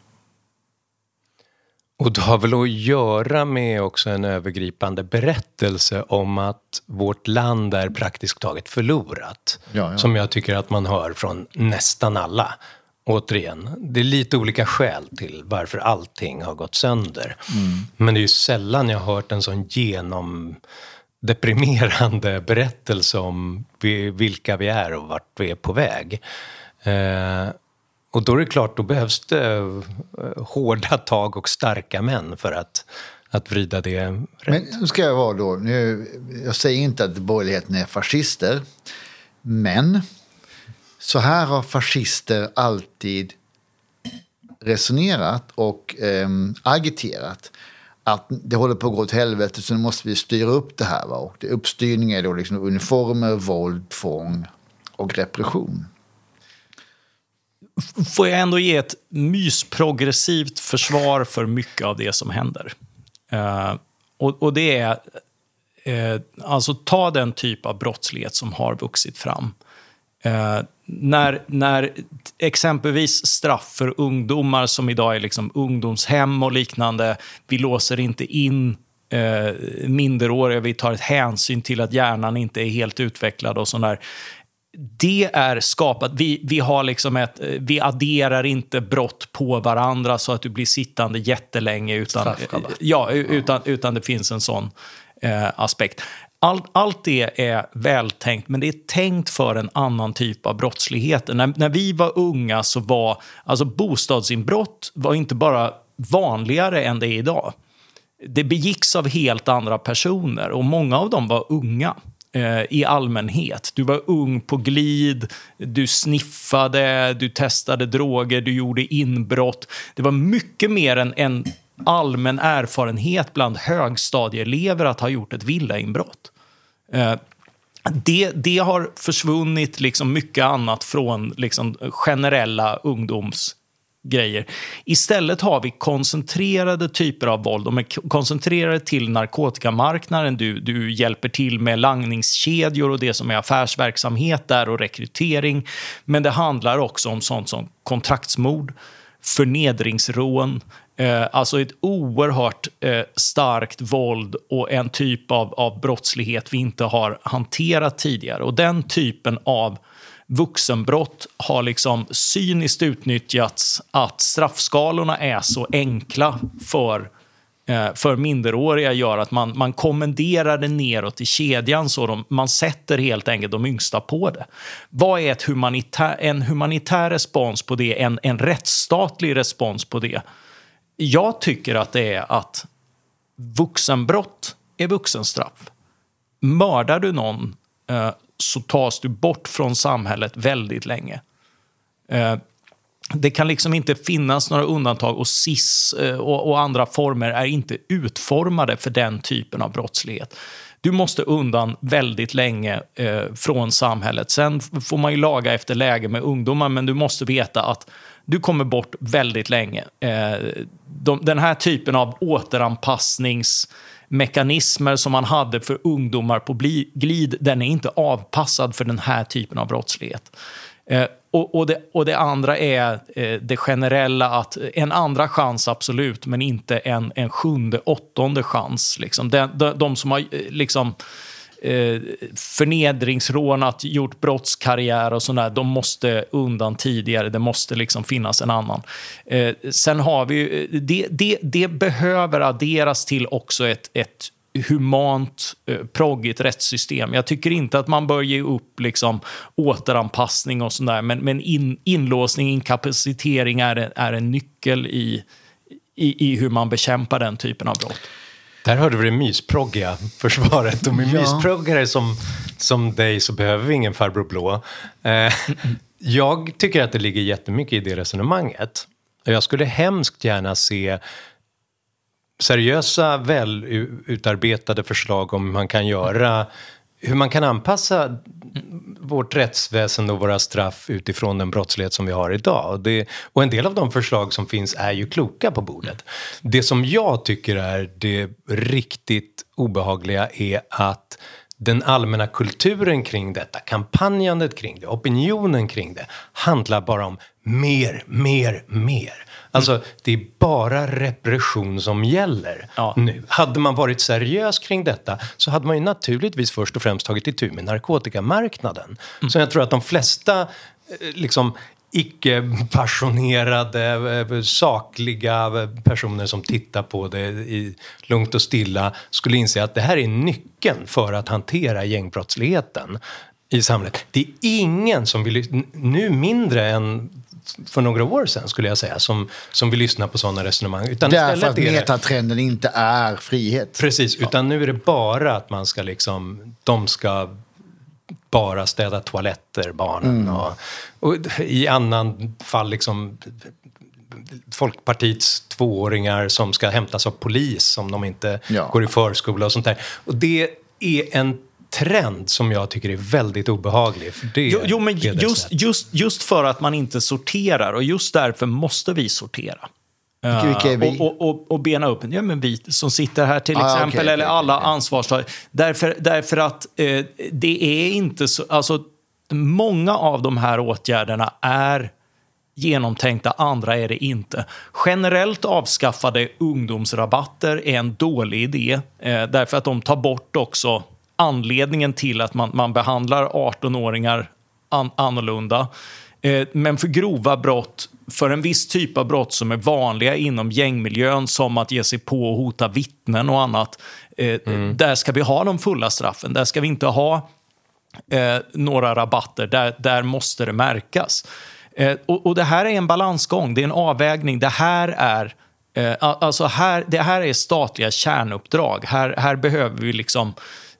Och det har väl att göra med också en övergripande berättelse om att vårt land är praktiskt taget förlorat. Ja, ja. Som jag tycker att man hör från nästan alla. Återigen, det är lite olika skäl till varför allting har gått sönder. Mm. Men det är ju sällan jag har hört en sån genomdeprimerande berättelse om vilka vi är och vart vi är på väg. Eh, Och då är det klart, då behövs det hårda tag och starka män för att, att vrida det rätt. Men nu ska jag vara då, nu, jag säger inte att borgerligheten är fascister, men så här har fascister alltid resonerat och eh, agiterat. Att det håller på att gå åt helvete så nu måste vi styra upp det här. Va? Och det, uppstyrning är då liksom uniformer, våld, tvång och repression. Får jag ändå ge ett mysprogressivt försvar för mycket av det som händer. Uh, och, och det är, uh, alltså ta den typ av brottslighet som har vuxit fram. Uh, när, när exempelvis straff för ungdomar som idag är liksom ungdomshem och liknande, vi låser inte in uh, minderåriga, vi tar ett hänsyn till att hjärnan inte är helt utvecklad och sådär. Det är skapat, vi, vi har liksom ett, vi adderar inte brott på varandra så att du blir sittande jättelänge utan, ja, utan, utan det finns en sån eh, aspekt. Allt, allt det är vältänkt, men det är tänkt för en annan typ av brottslighet. När, när vi var unga så var, alltså bostadsinbrott var inte bara vanligare än det är idag. Det begicks av helt andra personer och många av dem var unga. I allmänhet. Du var ung på glid, du sniffade, du testade droger, du gjorde inbrott. Det var mycket mer än en allmän erfarenhet bland högstadieelever att ha gjort ett villainbrott. Det, det har försvunnit liksom mycket annat från liksom generella ungdoms grejer. Istället har vi koncentrerade typer av våld. De är koncentrerade till narkotikamarknaden. Du, du hjälper till med langningskedjor och det som är affärsverksamhet där och rekrytering. Men det handlar också om sånt som kontraktsmord, förnedringsrån, eh, alltså ett oerhört eh, starkt våld och en typ av, av brottslighet vi inte har hanterat tidigare. Och den typen av vuxenbrott har liksom cyniskt utnyttjats att straffskalorna är så enkla för, eh, för minderåriga gör att man, man kommenderar det neråt i kedjan så de, man sätter helt enkelt de yngsta på det. Vad är ett humanitär, en humanitär respons på det, en, en rättsstatlig respons på det? Jag tycker att det är att vuxenbrott är vuxenstraff. Mördar du någon eh, så tas du bort från samhället väldigt länge. Eh, det kan liksom inte finnas några undantag och S I S eh, och, och andra former är inte utformade för den typen av brottslighet. Du måste undan väldigt länge eh, från samhället. Sen får man ju laga efter läge med ungdomar, men du måste veta att du kommer bort väldigt länge. Eh, de, den här typen av återanpassningsmekanismer som man hade för ungdomar på glid, den är inte avpassad för den här typen av brottslighet. Eh, och, och, det, och det andra är eh, det generella att en andra chans absolut, men inte en, en sjunde, åttonde chans. Liksom. De, de, de som har eh, liksom, eh, förnedringsrånat, gjort brottskarriär och sådär, de måste undan tidigare. Det måste liksom finnas en annan. Eh, sen har vi det, det, det behöver adderas till också ett, ett humant, eh, proggigt rättssystem. Jag tycker inte att man bör ge upp liksom återanpassning och sådär, men, men in, inlåsning, inkapacitering är, är en nyckel i, i, i hur man bekämpar den typen av brott. Där hörde vi det mysproggiga försvaret. Och med ja. mysproggare som, som dig så behöver vi ingen farbror blå. Eh, jag tycker att det ligger jättemycket i det resonemanget. Och jag skulle hemskt gärna se seriösa, väl utarbetade förslag om hur man kan göra, hur man kan anpassa vårt rättsväsen och våra straff utifrån den brottslighet som vi har idag. Och, det, och en del av de förslag som finns är ju kloka på bordet. Det som jag tycker är det riktigt obehagliga är att den allmänna kulturen kring detta, kampanjandet kring det, opinionen kring det handlar bara om mer, mer, mer. Alltså mm. det är bara repression som gäller ja. nu. Hade man varit seriös kring detta så hade man ju naturligtvis först och främst tagit itu med narkotikamarknaden. Mm. Så jag tror att de flesta liksom icke-passionerade, sakliga personer som tittar på det i lugnt och stilla skulle inse att det här är nyckeln för att hantera gängbrottsligheten i samhället. Det är ingen som vill, nu mindre än för några år sedan skulle jag säga, som, som vill lyssna på sådana resonemang. Utan därför att metatrenden inte är frihet. Precis, utan nu är det bara att man ska liksom, de ska bara städa toaletter, barnen. Mm. Och, och i annan fall liksom Folkpartiets tvååringar som ska hämtas av polis om de inte ja. går i förskola och sånt där. Och det är en trend som jag tycker är väldigt obehaglig. För det jo, jo, men just, just, just för att man inte sorterar, och just därför måste vi sortera. Vilka, vilka är vi? Och, och, och, och bena upp. Ja, men vi som sitter här till ah, exempel, okay, eller okay, alla okay. ansvarstagare. Därför, därför att eh, det är inte så, alltså många av de här åtgärderna är genomtänkta, andra är det inte. Generellt avskaffade ungdomsrabatter är en dålig idé, eh, därför att de tar bort också anledningen till att man, man behandlar arton-åringar an, annorlunda. Eh, men för grova brott, för en viss typ av brott som är vanliga inom gängmiljön, som att ge sig på och hota vittnen och annat, eh, mm. där ska vi ha de fulla straffen. Där ska vi inte ha eh, några rabatter. Där, där måste det märkas. Eh, och, och det här är en balansgång, det är en avvägning. Det här är eh, alltså här, det här är statliga kärnuppdrag. Här, här behöver vi liksom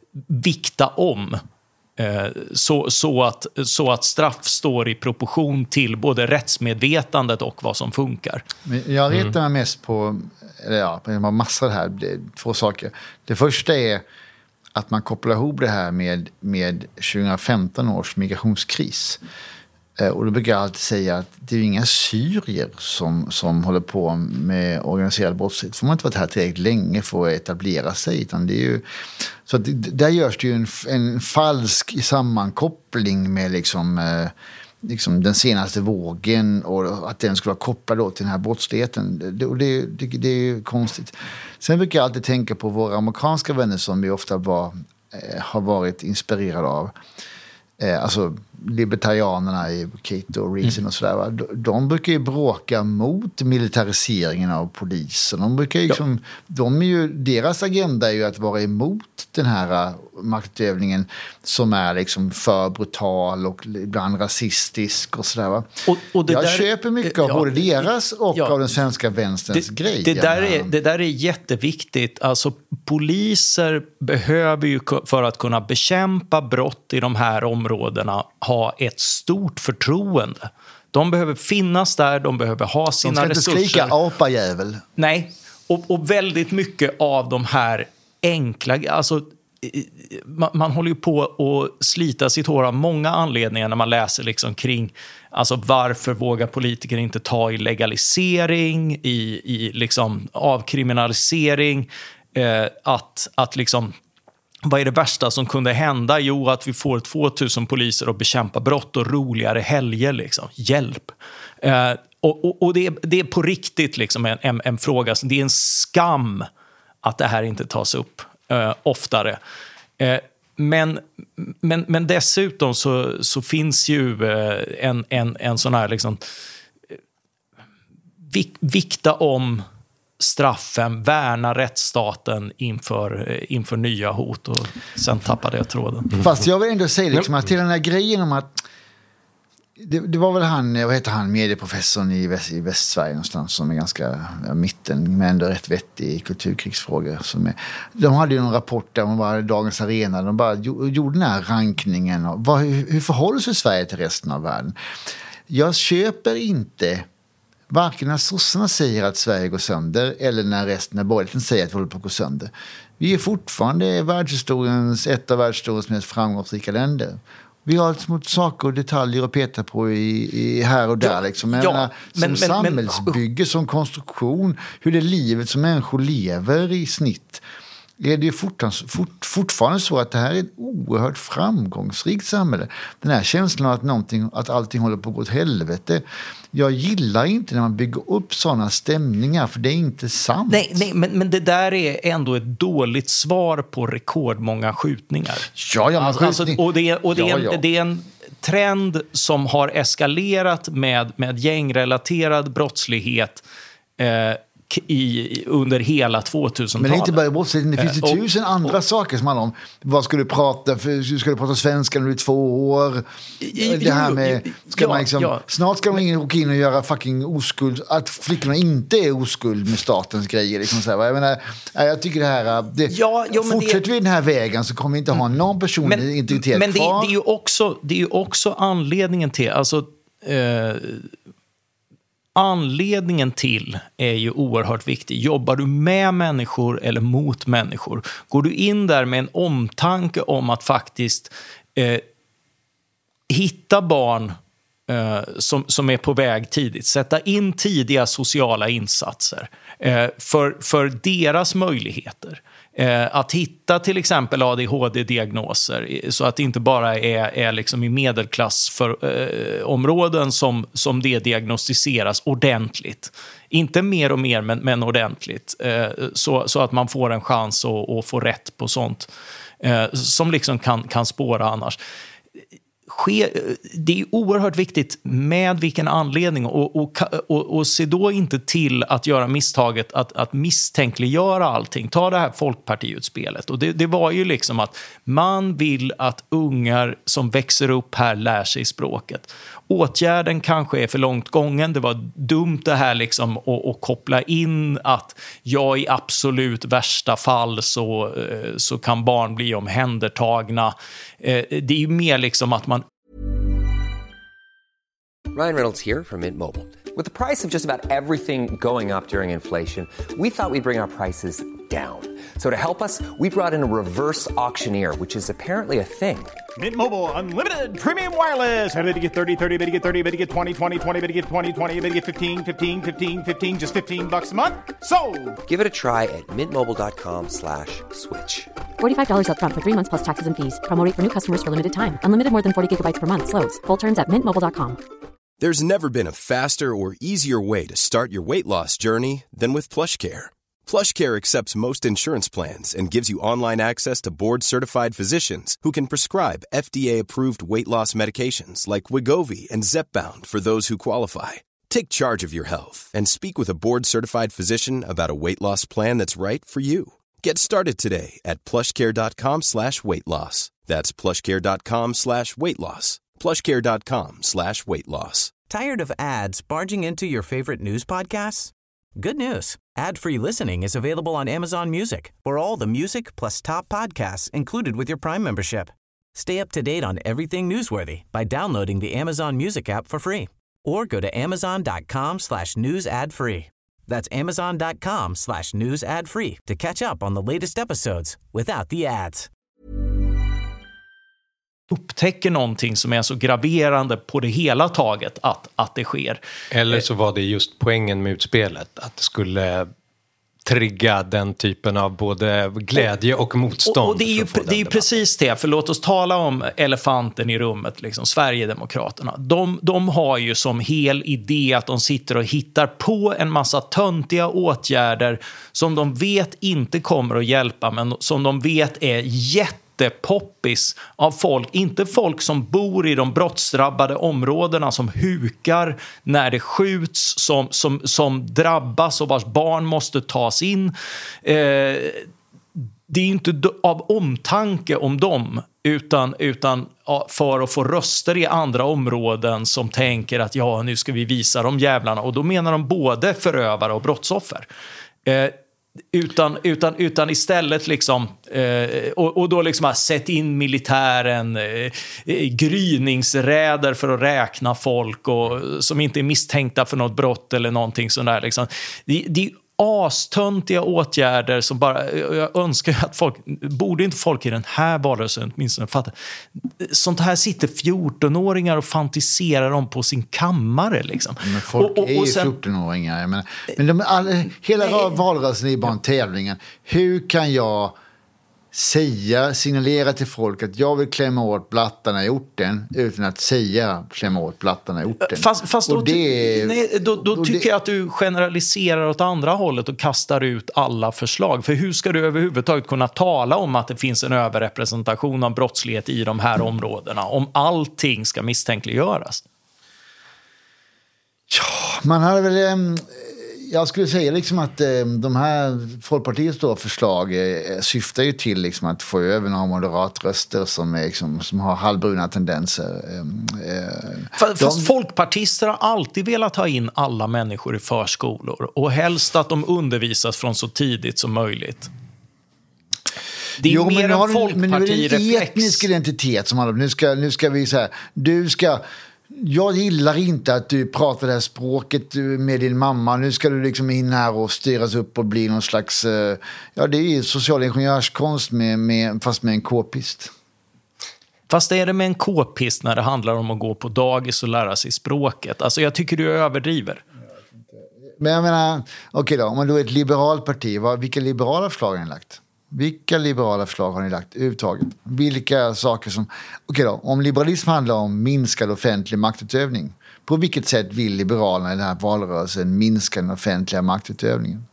vikta om eh, så, så, att, så att straff står i proportion till både rättsmedvetandet och vad som funkar. Men jag retar mig mm. mest på, eller ja, på en massa det här, det, två saker. Det första är att man kopplar ihop det här med, med tjugohundrafemton års migrationskris. Och då brukar jag alltid säga att det är inga syrier som, som håller på med organiserad brottslighet. Får man inte varit här tillräckligt länge för att etablera sig. Utan det är ju, så att det, där görs det ju en, en falsk sammankoppling med liksom, eh, liksom den senaste vågen. Och att den skulle vara kopplad då till den här brottsligheten. Det, och det, det, det är ju konstigt. Sen brukar jag alltid tänka på våra amerikanska vänner som vi ofta var, eh, har varit inspirerade av. Eh, alltså libertarianerna i Cato och Reason och sådär, va? De, de brukar ju bråka mot militariseringen av polisen. De brukar ju liksom, ja. de är ju, deras agenda är ju att vara emot den här uh, maktövningen som är liksom för brutal och ibland rasistisk och sådär, va? Och, och det Jag där, köper mycket av ja, både deras och ja, av den svenska vänsterns det, grej. Det där, är, det där är jätteviktigt. Alltså poliser behöver ju för att kunna bekämpa brott i de här områdena ha ett stort förtroende. De behöver finnas där, de behöver ha sina resurser. De ska inte skrika apajävel. Nej, och, och väldigt mycket av de här enkla, alltså man, man håller ju på att slita sitt hår av många anledningar när man läser liksom kring, alltså varför vågar politiker inte ta i legalisering, i, i liksom avkriminalisering, eh, att, att liksom vad är det värsta som kunde hända? Jo, att vi får tvåtusen poliser att bekämpa brott och roligare helger. Liksom. Hjälp. Eh, och och, och det, är, det är på riktigt liksom en, en, en fråga. Det är en skam att det här inte tas upp eh, oftare. Eh, men, men, men dessutom så, så finns ju eh, en, en, en sån här liksom, vik, vikta om straffen, värna rättsstaten inför, inför nya hot, och sen tappade jag tråden. Fast jag vill ändå säga liksom att till den här grejen om att det, det var väl han, vad heter han, medieprofessorn i, väst, i Västsverige någonstans som är ganska ja, mitten, men ändå rätt vettig i kulturkrigsfrågor. Som är, de hade ju en rapport där om var Dagens Arena, de bara gjorde den här rankningen och vad, hur, hur förhåller sig Sverige till resten av världen? Jag köper inte Varken när sossarna säger att Sverige går sönder eller när resten av borgerligheten säger att vi håller på att gå sönder. Vi är fortfarande världshistoriens, ett av världshistoriens mest framgångsrika länder. Vi har små saker och detaljer att peta på i, i här och där. Ja, liksom. Men, ja, menar, som men, samhällsbygge, men, som konstruktion, hur det livet som människor lever i snitt. Är det fortfarande, fort, fortfarande så att det här är ett oerhört framgångsrikt samhälle. Den här känslan av att, någonting, att allting håller på att gå åt helvete. Jag gillar inte när man bygger upp sådana stämningar, för det är inte sant. Nej, nej men, men det där är ändå ett dåligt svar på rekordmånga skjutningar. Ja, ja, alltså, alltså, och det är, och det är, en, ja, ja. det är en trend som har eskalerat med, med gängrelaterad brottslighet eh, I, under hela tvåtusentalet. Men det är inte bara brottslighet, det finns ju uh, tusen och, andra och, saker som handlar om. Vad ska du prata för, ska du prata svenska när du är två år? I, det här med ska ja, man liksom, ja. Snart ska man åka in och göra fucking oskuld, att flickorna inte är oskuld med statens grejer liksom så här. Jag menar, jag tycker det här det, ja, ja, fortsätter det, vi den här vägen så kommer vi inte ha någon personlig men, integritet men kvar. Men det, det är ju också det är ju också anledningen till alltså eh, Anledningen till är ju oerhört viktig. Jobbar du med människor eller mot människor? Går du in där med en omtanke om att faktiskt eh, hitta barn eh, som, som är på väg tidigt. Sätta in tidiga sociala insatser eh, för, för deras möjligheter. Eh, att hitta till exempel A D H D-diagnoser så att det inte bara är, är liksom i medelklassområden eh, som, som det diagnostiseras ordentligt. Inte mer och mer, men, men ordentligt. Eh, så, så att man får en chans att, att få rätt på sånt eh, som liksom kan, kan spåra annars. Ske, det är oerhört viktigt med vilken anledning och, och, och, och se då inte till att göra misstaget att, att misstänkliggöra allting. Ta det här folkpartiutspelet och det, det var ju liksom att man vill att ungar som växer upp här lär sig språket. Åtgärden kanske är för långt gången. Det var dumt det här liksom att, att koppla in att jag i absolut värsta fall så, så kan barn bli omhändertagna. Det är ju mer liksom att man... Ryan Reynolds here from Mint Mobile. With the price of just about everything going up during inflation, we thought we'd bring our prices down. So to help us, we brought in a reverse auctioneer, which is apparently a thing. Mint Mobile Unlimited Premium Wireless. How to get thirty, thirty, how to get thirty, how to get twenty, twenty, twenty, how to get twenty, twenty, how to get fifteen, fifteen, fifteen, fifteen, just fifteen bucks a month? Sold! Give it a try at mintmobile.com slash switch. forty-five dollars up front for three months plus taxes and fees. Promo rate for new customers for limited time. Unlimited more than forty gigabytes per month. Slows full terms at mint mobile dot com. There's never been a faster or easier way to start your weight loss journey than with PlushCare. PlushCare accepts most insurance plans and gives you online access to board-certified physicians who can prescribe F D A-approved weight loss medications like Wegovy and Zepbound for those who qualify. Take charge of your health and speak with a board-certified physician about a weight loss plan that's right for you. Get started today at plushcare.com slash weight loss. That's plushcare.com slash weight loss. plushcare.com slash weight loss. Tired of ads barging into your favorite news podcasts? Good news. Ad-free listening is available on Amazon Music for all the music plus top podcasts included with your Prime membership. Stay up to date on everything newsworthy by downloading the Amazon Music app for free or go to amazon.com slash news ad free. That's amazon.com slash news ad free to catch up on the latest episodes without the ads. Upptäcker någonting som är så graverande på det hela taget att, att det sker. Eller så var det just poängen med utspelet, att det skulle trigga den typen av både glädje och motstånd. Och, och det är ju, det är ju precis det, för låt oss tala om elefanten i rummet, liksom, Sverigedemokraterna. De, de har ju som hel idé att de sitter och hittar på en massa töntiga åtgärder som de vet inte kommer att hjälpa, men som de vet är jätte poppis av folk, inte folk som bor i de brottsdrabbade områdena som hukar när det skjuts, som, som, som drabbas och vars barn måste tas in. Eh, det är inte av omtanke om dem utan, utan för att få röster i andra områden som tänker att ja, nu ska vi visa de jävlarna, och då menar de både förövare och brottsoffer. Eh, Utan, utan, utan istället liksom, eh, och, och då liksom har sett in militären, eh, gryningsräder för att räkna folk och, som inte är misstänkta för något brott eller någonting sånt där. Liksom. Det, det är astöntiga åtgärder som bara, jag önskar att folk, borde inte folk i den här valrörelsen åtminstone fatta. Sånt här sitter fjortonåringar och fantiserar om på sin kammare liksom. Men folk och, och, och är ju sen, fjortonåringar. Men, men de, all, hela nej, valrörelsen är bara en tävling. Hur kan jag säga, signalera till folk att jag vill klämma åt blattarna i orten utan att säga klämma åt blattarna i orten? Fast, fast då, det, nej, då, då och tycker det, jag att du generaliserar åt andra hållet och kastar ut alla förslag. För hur ska du överhuvudtaget kunna tala om att det finns en överrepresentation av brottslighet i de här områdena om allting ska misstänkliggöras? Ja, man hade väl... Jag skulle säga liksom att eh, de här Folkpartiets då förslag eh, syftar ju till liksom att få över några moderatröster som, är, liksom, som har halvbruna tendenser. Eh, eh, fast de... fast folkpartister har alltid velat ha in alla människor i förskolor och helst att de undervisas från så tidigt som möjligt. Det är jo, mer men, en folkpartireflex. Men nu är det en etnisk identitet som har, nu ska, nu ska vi så här, du ska... Jag gillar inte att du pratar det här språket med din mamma. Nu ska du liksom in här och styras upp och bli någon slags... Ja, det är social ingenjörskonst med, med, fast med en k-pist. Fast är det med en k-pist när det handlar om att gå på dagis och lära sig språket? Alltså jag tycker du överdriver. Men jag menar, okej okay då, om man då är ett liberalt parti, vad, vilka liberala förslag har ni lagt? Vilka liberala förslag har ni lagt överhuvudtaget? Vilka saker som... Okej då, om liberalism handlar om minskad offentlig maktutövning, på vilket sätt vill liberalerna i den här valrörelsen minska den offentliga maktutövningen?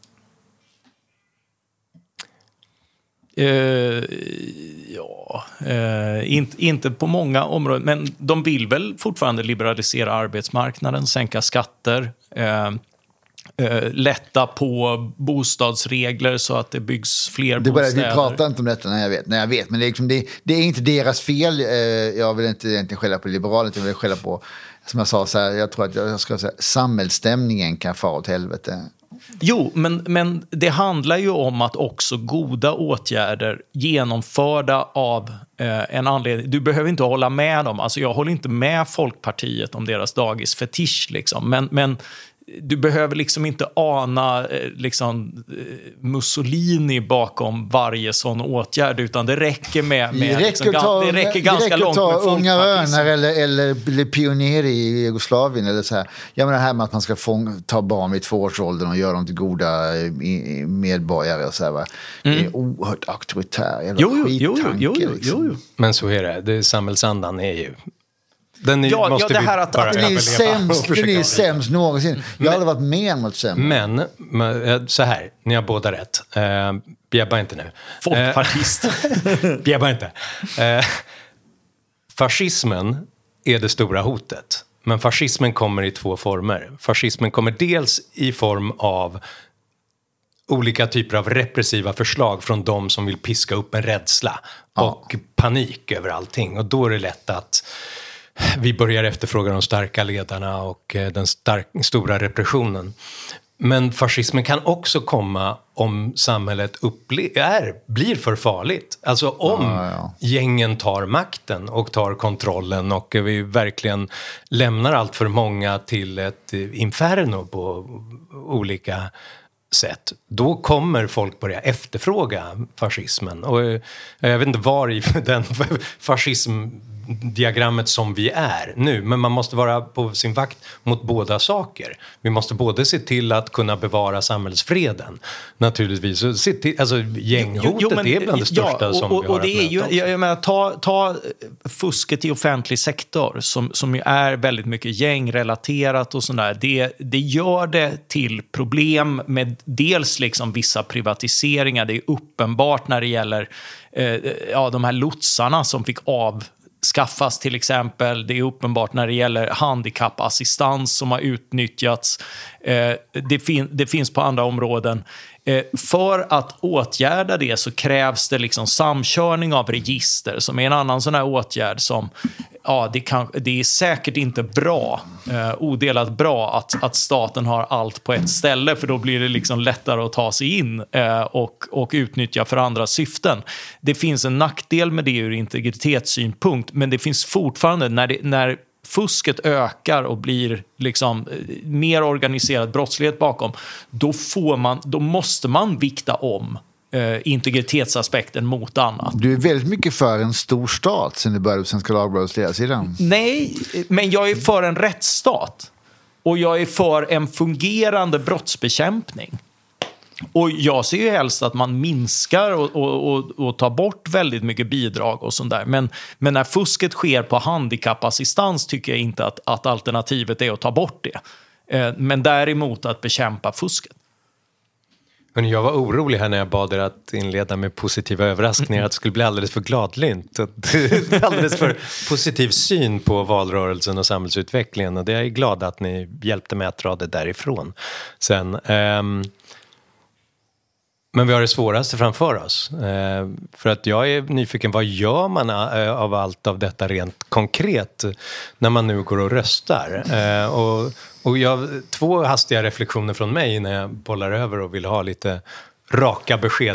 Uh, ja, uh, inte, inte på många områden, men de vill väl fortfarande liberalisera arbetsmarknaden, sänka skatter, uh, Uh, lätta på bostadsregler så att det byggs fler det bara, bostäder. Vi pratar inte om detta när jag vet. Nej, jag vet men det är, liksom, det, det är inte deras fel. Uh, jag vill inte egentligen skälla på liberaler, jag vill skälla på, som jag sa, så här, jag tror att jag ska säga, samhällsstämningen kan fara åt helvete. Jo, men, men det handlar ju om att också goda åtgärder genomförda av eh, en anledning. Du behöver inte hålla med dem. Alltså jag håller inte med Folkpartiet om deras dagisfetisch liksom, men, men du behöver liksom inte ana liksom, Mussolini bakom varje sån åtgärd, utan det räcker med, med det räcker, liksom, ta, det räcker ganska det räcker långt ta med Unga folkpartism. Örnar eller, eller, eller pionerer i Jugoslavien eller så här. Jag menar det här med att man ska fång, ta barn vid tvåårsåldern och göra dem till goda medborgare och så här, va? Mm. Det är oerhört auktoritär jävla jo, jo, skittanke. Jo, jo, liksom. jo, jo. Men så är det. det samhällsandan är ju... Den är, ja, måste ja, det här att, bara att det är sämst, det är sämst någonsin. Jag men, har aldrig varit med om något sämre. Men, men, så här, ni har båda rätt. Uh, bjäbba inte nu. Folkpartist. Uh, bjäbba inte. Uh, fascismen är det stora hotet. Men fascismen kommer i två former. Fascismen kommer dels i form av olika typer av repressiva förslag från de som vill piska upp en rädsla och ja. panik över allting. Och då är det lätt att vi börjar efterfråga de starka ledarna och den stark, stora repressionen. Men fascismen kan också komma om samhället upple- är, blir för farligt. Alltså om ja, ja. gängen tar makten och tar kontrollen och vi verkligen lämnar allt för många till ett inferno på olika sätt. Då kommer folk börja efterfråga fascismen. Och jag vet inte var i den fascismdiagrammet som vi är nu. Men man måste vara på sin vakt mot båda saker. Vi måste både se till att kunna bevara samhällsfreden. Naturligtvis. Och se till, alltså gänghotet jo, jo, men, är bland det största ja, och, som och, vi har och det att är ju, jag, jag menar, ta, ta fusket i offentlig sektor som, som ju är väldigt mycket gängrelaterat och sådär. Det, det gör det till problem med dels liksom vissa privatiseringar. Det är uppenbart när det gäller eh, ja, de här lotsarna som fick avskaffas till exempel. Det är uppenbart när det gäller handikappassistans som har utnyttjats. Eh, det, fin- det finns på andra områden. Eh, för att åtgärda det så krävs det liksom samkörning av register som är en annan sån här åtgärd som ja, det, kan, det är säkert inte bra, eh, odelat bra att, att staten har allt på ett ställe, för då blir det liksom lättare att ta sig in eh, och, och utnyttja för andra syften. Det finns en nackdel med det ur integritetssynpunkt, men det finns fortfarande, när, det, när fusket ökar och blir liksom mer organiserad brottslighet bakom, då, får man, då måste man vikta om Uh, integritetsaspekten mot annat. Du är väldigt mycket för en stor stat sen du började på Svenska Dagbladets ledarsida. Nej, men jag är för en rättsstat. Och jag är för en fungerande brottsbekämpning. Och jag ser ju helst att man minskar och, och, och, och tar bort väldigt mycket bidrag och sånt där. Men, men när fusket sker på handikappassistans tycker jag inte att, att alternativet är att ta bort det. Uh, men däremot att bekämpa fusket. Men jag var orolig här när jag bad er att inleda med positiva överraskningar, att det skulle bli alldeles för gladlynt. Alldeles för positiv syn på valrörelsen och samhällsutvecklingen. Och det är jag glad att ni hjälpte mig att dra det därifrån sen. Um, men vi har det svåraste framför oss. Uh, för att jag är nyfiken, vad gör man uh, av allt av detta rent konkret när man nu går och röstar? Uh, och... Och jag, två hastiga reflektioner från mig när jag bollar över och vill ha lite raka besked.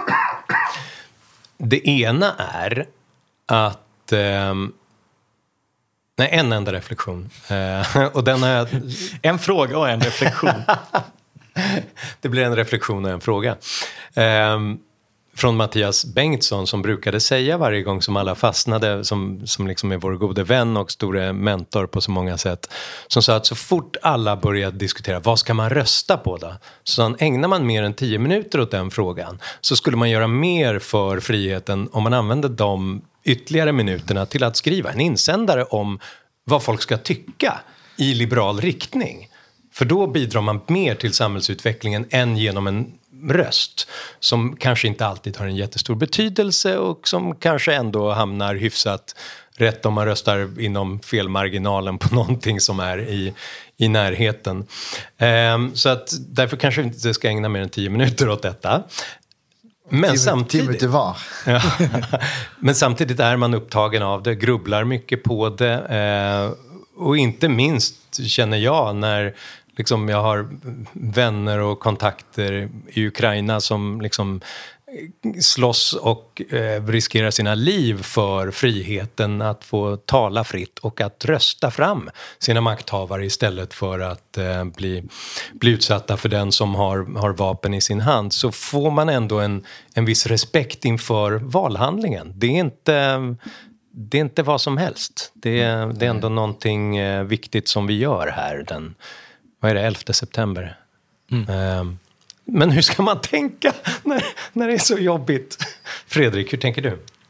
Det ena är att... Eh, nej, en enda reflektion. Eh, och den har jag... En fråga och en reflektion. Det blir en reflektion och en fråga. Eh, från Mattias Bengtsson, som brukade säga varje gång som alla fastnade, som, som liksom är vår gode vän och store mentor på så många sätt, som sa att så fort alla började diskutera vad ska man rösta på då, så ägnar man mer än tio minuter åt den frågan, så skulle man göra mer för friheten om man använde de ytterligare minuterna till att skriva en insändare om vad folk ska tycka i liberal riktning. För då bidrar man mer till samhällsutvecklingen än genom en röst som kanske inte alltid har en jättestor betydelse och som kanske ändå hamnar hyfsat rätt om man röstar inom felmarginalen på någonting som är i, i närheten. Ehm, så att därför kanske vi inte ska ägna mer än tio minuter åt detta. Men tio, samtidigt, tio var. ja, men samtidigt är man upptagen av det, grubblar mycket på det eh, och inte minst känner jag när liksom jag har vänner och kontakter i Ukraina som liksom slåss och eh, riskerar sina liv för friheten att få tala fritt och att rösta fram sina makthavare istället för att eh, bli, bli utsatta för den som har, har vapen i sin hand, så får man ändå en, en viss respekt inför valhandlingen. Det är inte... Det är inte vad som helst. Det är, det är ändå någonting eh, viktigt som vi gör här den, vad är det, elfte september. Mm. Eh, men hur ska man tänka när, när det är så jobbigt? Fredrik, hur tänker du?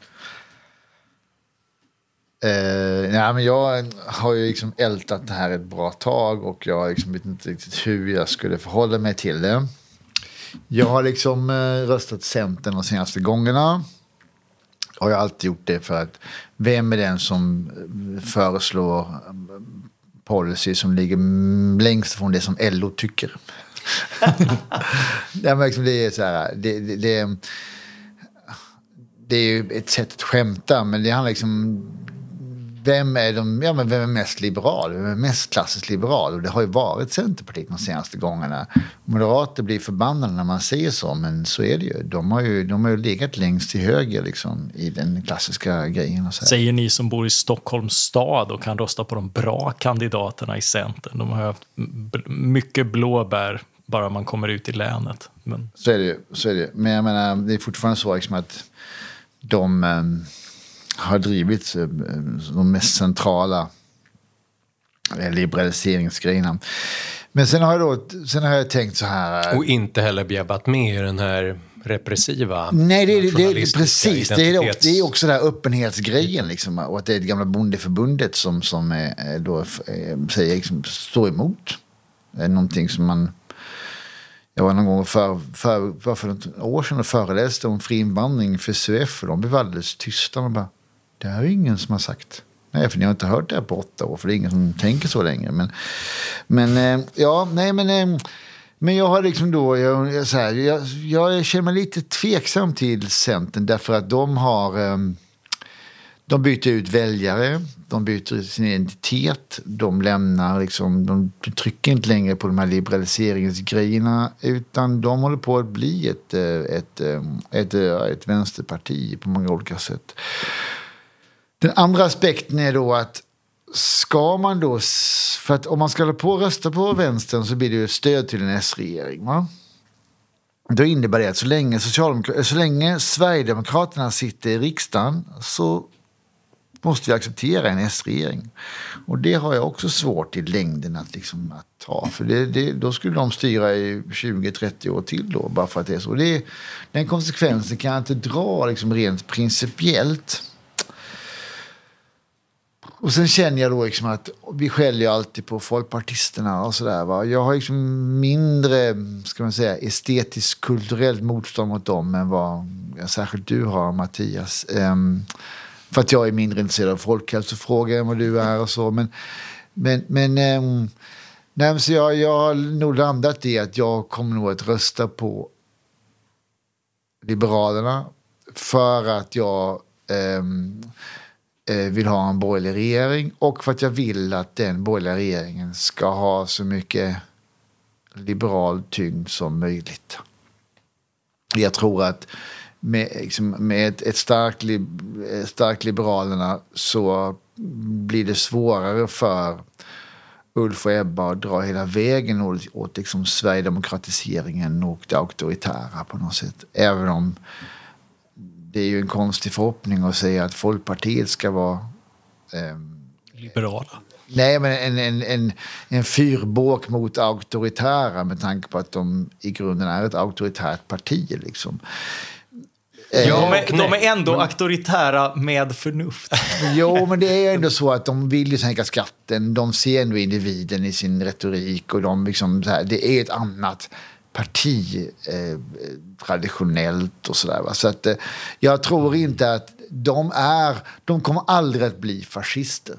Eh, nej, men jag har ju liksom ältat det här ett bra tag och jag liksom vet inte riktigt hur jag skulle förhålla mig till det. Jag har liksom eh, röstat Centern de senaste gångerna. Och jag har alltid gjort det för att vem är den som föreslår policy som ligger längst från det som L O tycker? det, är så här, det, det, det, det är ju ett sätt att skämta, men det handlar liksom vem är, de, ja, men vem är mest liberal? Vem är mest klassiskt liberal? Och det har ju varit Centerpartiet de senaste gångerna. Moderater blir förbannade när man säger så, men så är det ju. De har ju, de har ju legat längst till höger liksom, i den klassiska grejen. Och så här. Säger ni som bor i Stockholms stad och kan rösta på de bra kandidaterna i Centern. De har haft mycket blåbär bara man kommer ut i länet. Men... Så är det ju. Så är det. Men jag menar, det är fortfarande så liksom, att de... Um, har drivit de mest centrala liberaliseringsgrejerna. Men sen har jag då sen har jag tänkt så här... Och inte heller bjäbbat med i den här repressiva... Nej, det är, det är precis. Det är, också, det är också den här öppenhetsgrejen liksom, och att det är det gamla bondeförbundet som, som är, då, säger, liksom, står emot. Det är någonting som man... Jag var någon gång för, för, för, för ett år sedan och föreläste om fri invandring för S U F och de blev alldeles tysta och bara, det här är ingen som har sagt. Nej, för ni har inte hört det här på åtta år, för det är ingen som tänker så länge. Men, men ja, nej, men, men jag har liksom då, jag, jag, så här, jag, jag känner mig lite tveksam till Centern därför att de har, De byter ut väljare, de byter ut sin identitet, de lämnar liksom, de trycker inte längre på de här liberaliseringsgrejerna, utan de håller på att bli ett, ett, ett, ett, ett vänsterparti på många olika sätt. Den andra aspekten är då att ska man då, för att om man ska hålla på och rösta på vänstern så blir det ju ett stöd till en S-regering, va? Då innebär det att så länge, Socialdemok- så länge Sverigedemokraterna sitter i riksdagen så måste vi acceptera en S-regering. Och det har jag också svårt i längden att, liksom, att ta. För det, det, då skulle de styra i tjugo till trettio år till då, bara för att det är så. Det, den konsekvensen kan jag inte dra liksom, rent principiellt. Och sen känner jag då liksom att vi skäller alltid på folkpartisterna och sådär, va. Jag har liksom mindre, ska man säga, estetiskt kulturellt motstånd mot dem än vad ja, särskilt du har, Mattias. Um, för att jag är mindre intresserad av folkhälsofrågor än vad du är och så. Men, men, men, um, nej, så jag, jag har nog landat i att jag kommer nog att rösta på Liberalerna för att jag um, vill ha en borgerlig regering och för att jag vill att den borgerliga regeringen ska ha så mycket liberal tyngd som möjligt. Jag tror att med, liksom, med ett, ett starkt, starkt Liberalerna så blir det svårare för Ulf och Ebba att dra hela vägen åt, åt liksom Sverigedemokratiseringen och det auktoritära på något sätt. Även om det är ju en konstig förhoppning att säga att Folkpartiet ska vara eh, liberala. Nej, men en, en, en, en fyrbåk mot auktoritära med tanke på att de i grunden är ett auktoritärt parti liksom. Ja, men de är ändå men, auktoritära med förnuft. Jo, men det är ändå så att de vill ju sänka skatten. De ser ändå individen i sin retorik och de liksom så här, det är ett annat parti eh, traditionellt och sådär. Va? Så att eh, jag tror inte att de är, de kommer aldrig att bli fascister.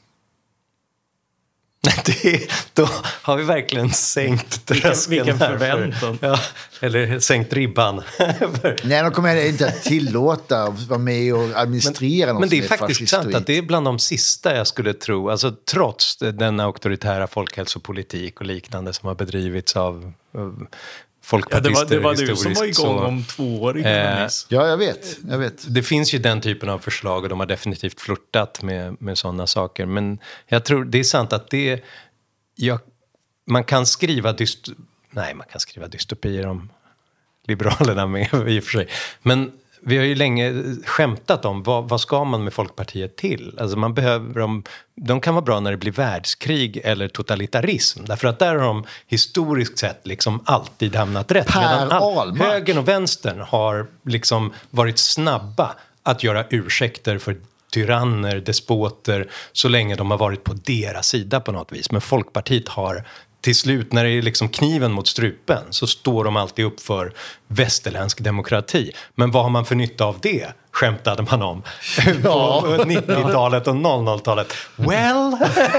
Det, då har vi verkligen sänkt tröskeln. Vilken, vilken förväntan. Ja, eller sänkt ribban. Nej, de kommer inte att tillåta att vara med och administrera men, något men det är, är faktiskt sant att det är bland de sista jag skulle tro. Alltså trots den auktoritära folkhälsopolitik och liknande som har bedrivits av folkpartister. Ja, det var, det var du som var igång så, om två år. Eh, ja, jag vet, jag vet. Det finns ju den typen av förslag och de har definitivt flirtat med, med sådana saker. Men jag tror det är sant att det... Jag, man kan skriva dyst, nej, man kan skriva dystopier om Liberalerna med i och för sig. Men vi har ju länge skämtat om vad, vad ska man med Folkpartiet till? Alltså man behöver dem, de kan vara bra när det blir världskrig eller totalitarism. Därför att där har de historiskt sett liksom alltid hamnat rätt. Per Medan all, Ahlmark. högern och vänstern har liksom varit snabba att göra ursäkter för tyranner, despoter, så länge de har varit på deras sida på något vis. Men Folkpartiet har till slut, när det är liksom kniven mot strupen, så står de alltid upp för västerländsk demokrati. Men vad har man för nytta av det? Skämtade man om ja. på nittiotalet och noll noll-talet. Well,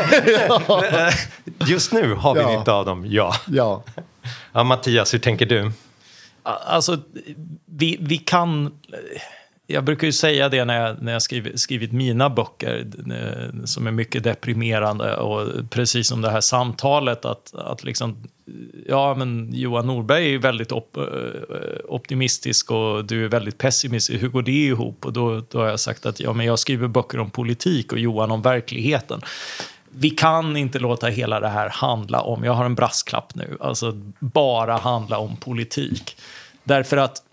just nu har vi ja. nytta av dem, ja. ja. Ja, Mattias, hur tänker du? Alltså, vi, vi kan... Jag brukar ju säga det när jag, när jag skrivit, skrivit mina böcker som är mycket deprimerande, och precis som det här samtalet att, att liksom, ja men Johan Norberg är ju väldigt op, optimistisk och du är väldigt pessimistisk. Hur går det ihop? Och då, då har jag sagt att ja, men jag skriver böcker om politik och Johan om verkligheten. Vi kan inte låta hela det här handla om, jag har en brasklapp nu, alltså bara handla om politik. Därför att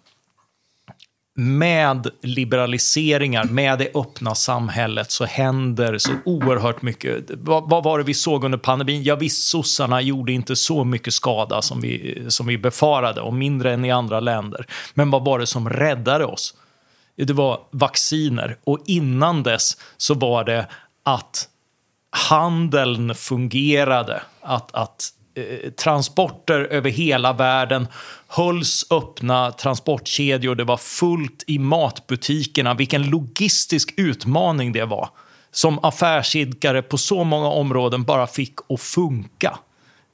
med liberaliseringar, med det öppna samhället, så händer så oerhört mycket. Vad, vad var det vi såg under pandemin? Ja, visst, sossarna gjorde inte så mycket skada som vi, som vi befarade, och mindre än i andra länder. Men vad var det som räddade oss? Det var vacciner, och innan dess så var det att handeln fungerade, att, att transporter över hela världen hölls öppna, transportkedjor, det var fullt i matbutikerna. Vilken logistisk utmaning det var, som affärsidkare på så många områden bara fick att funka.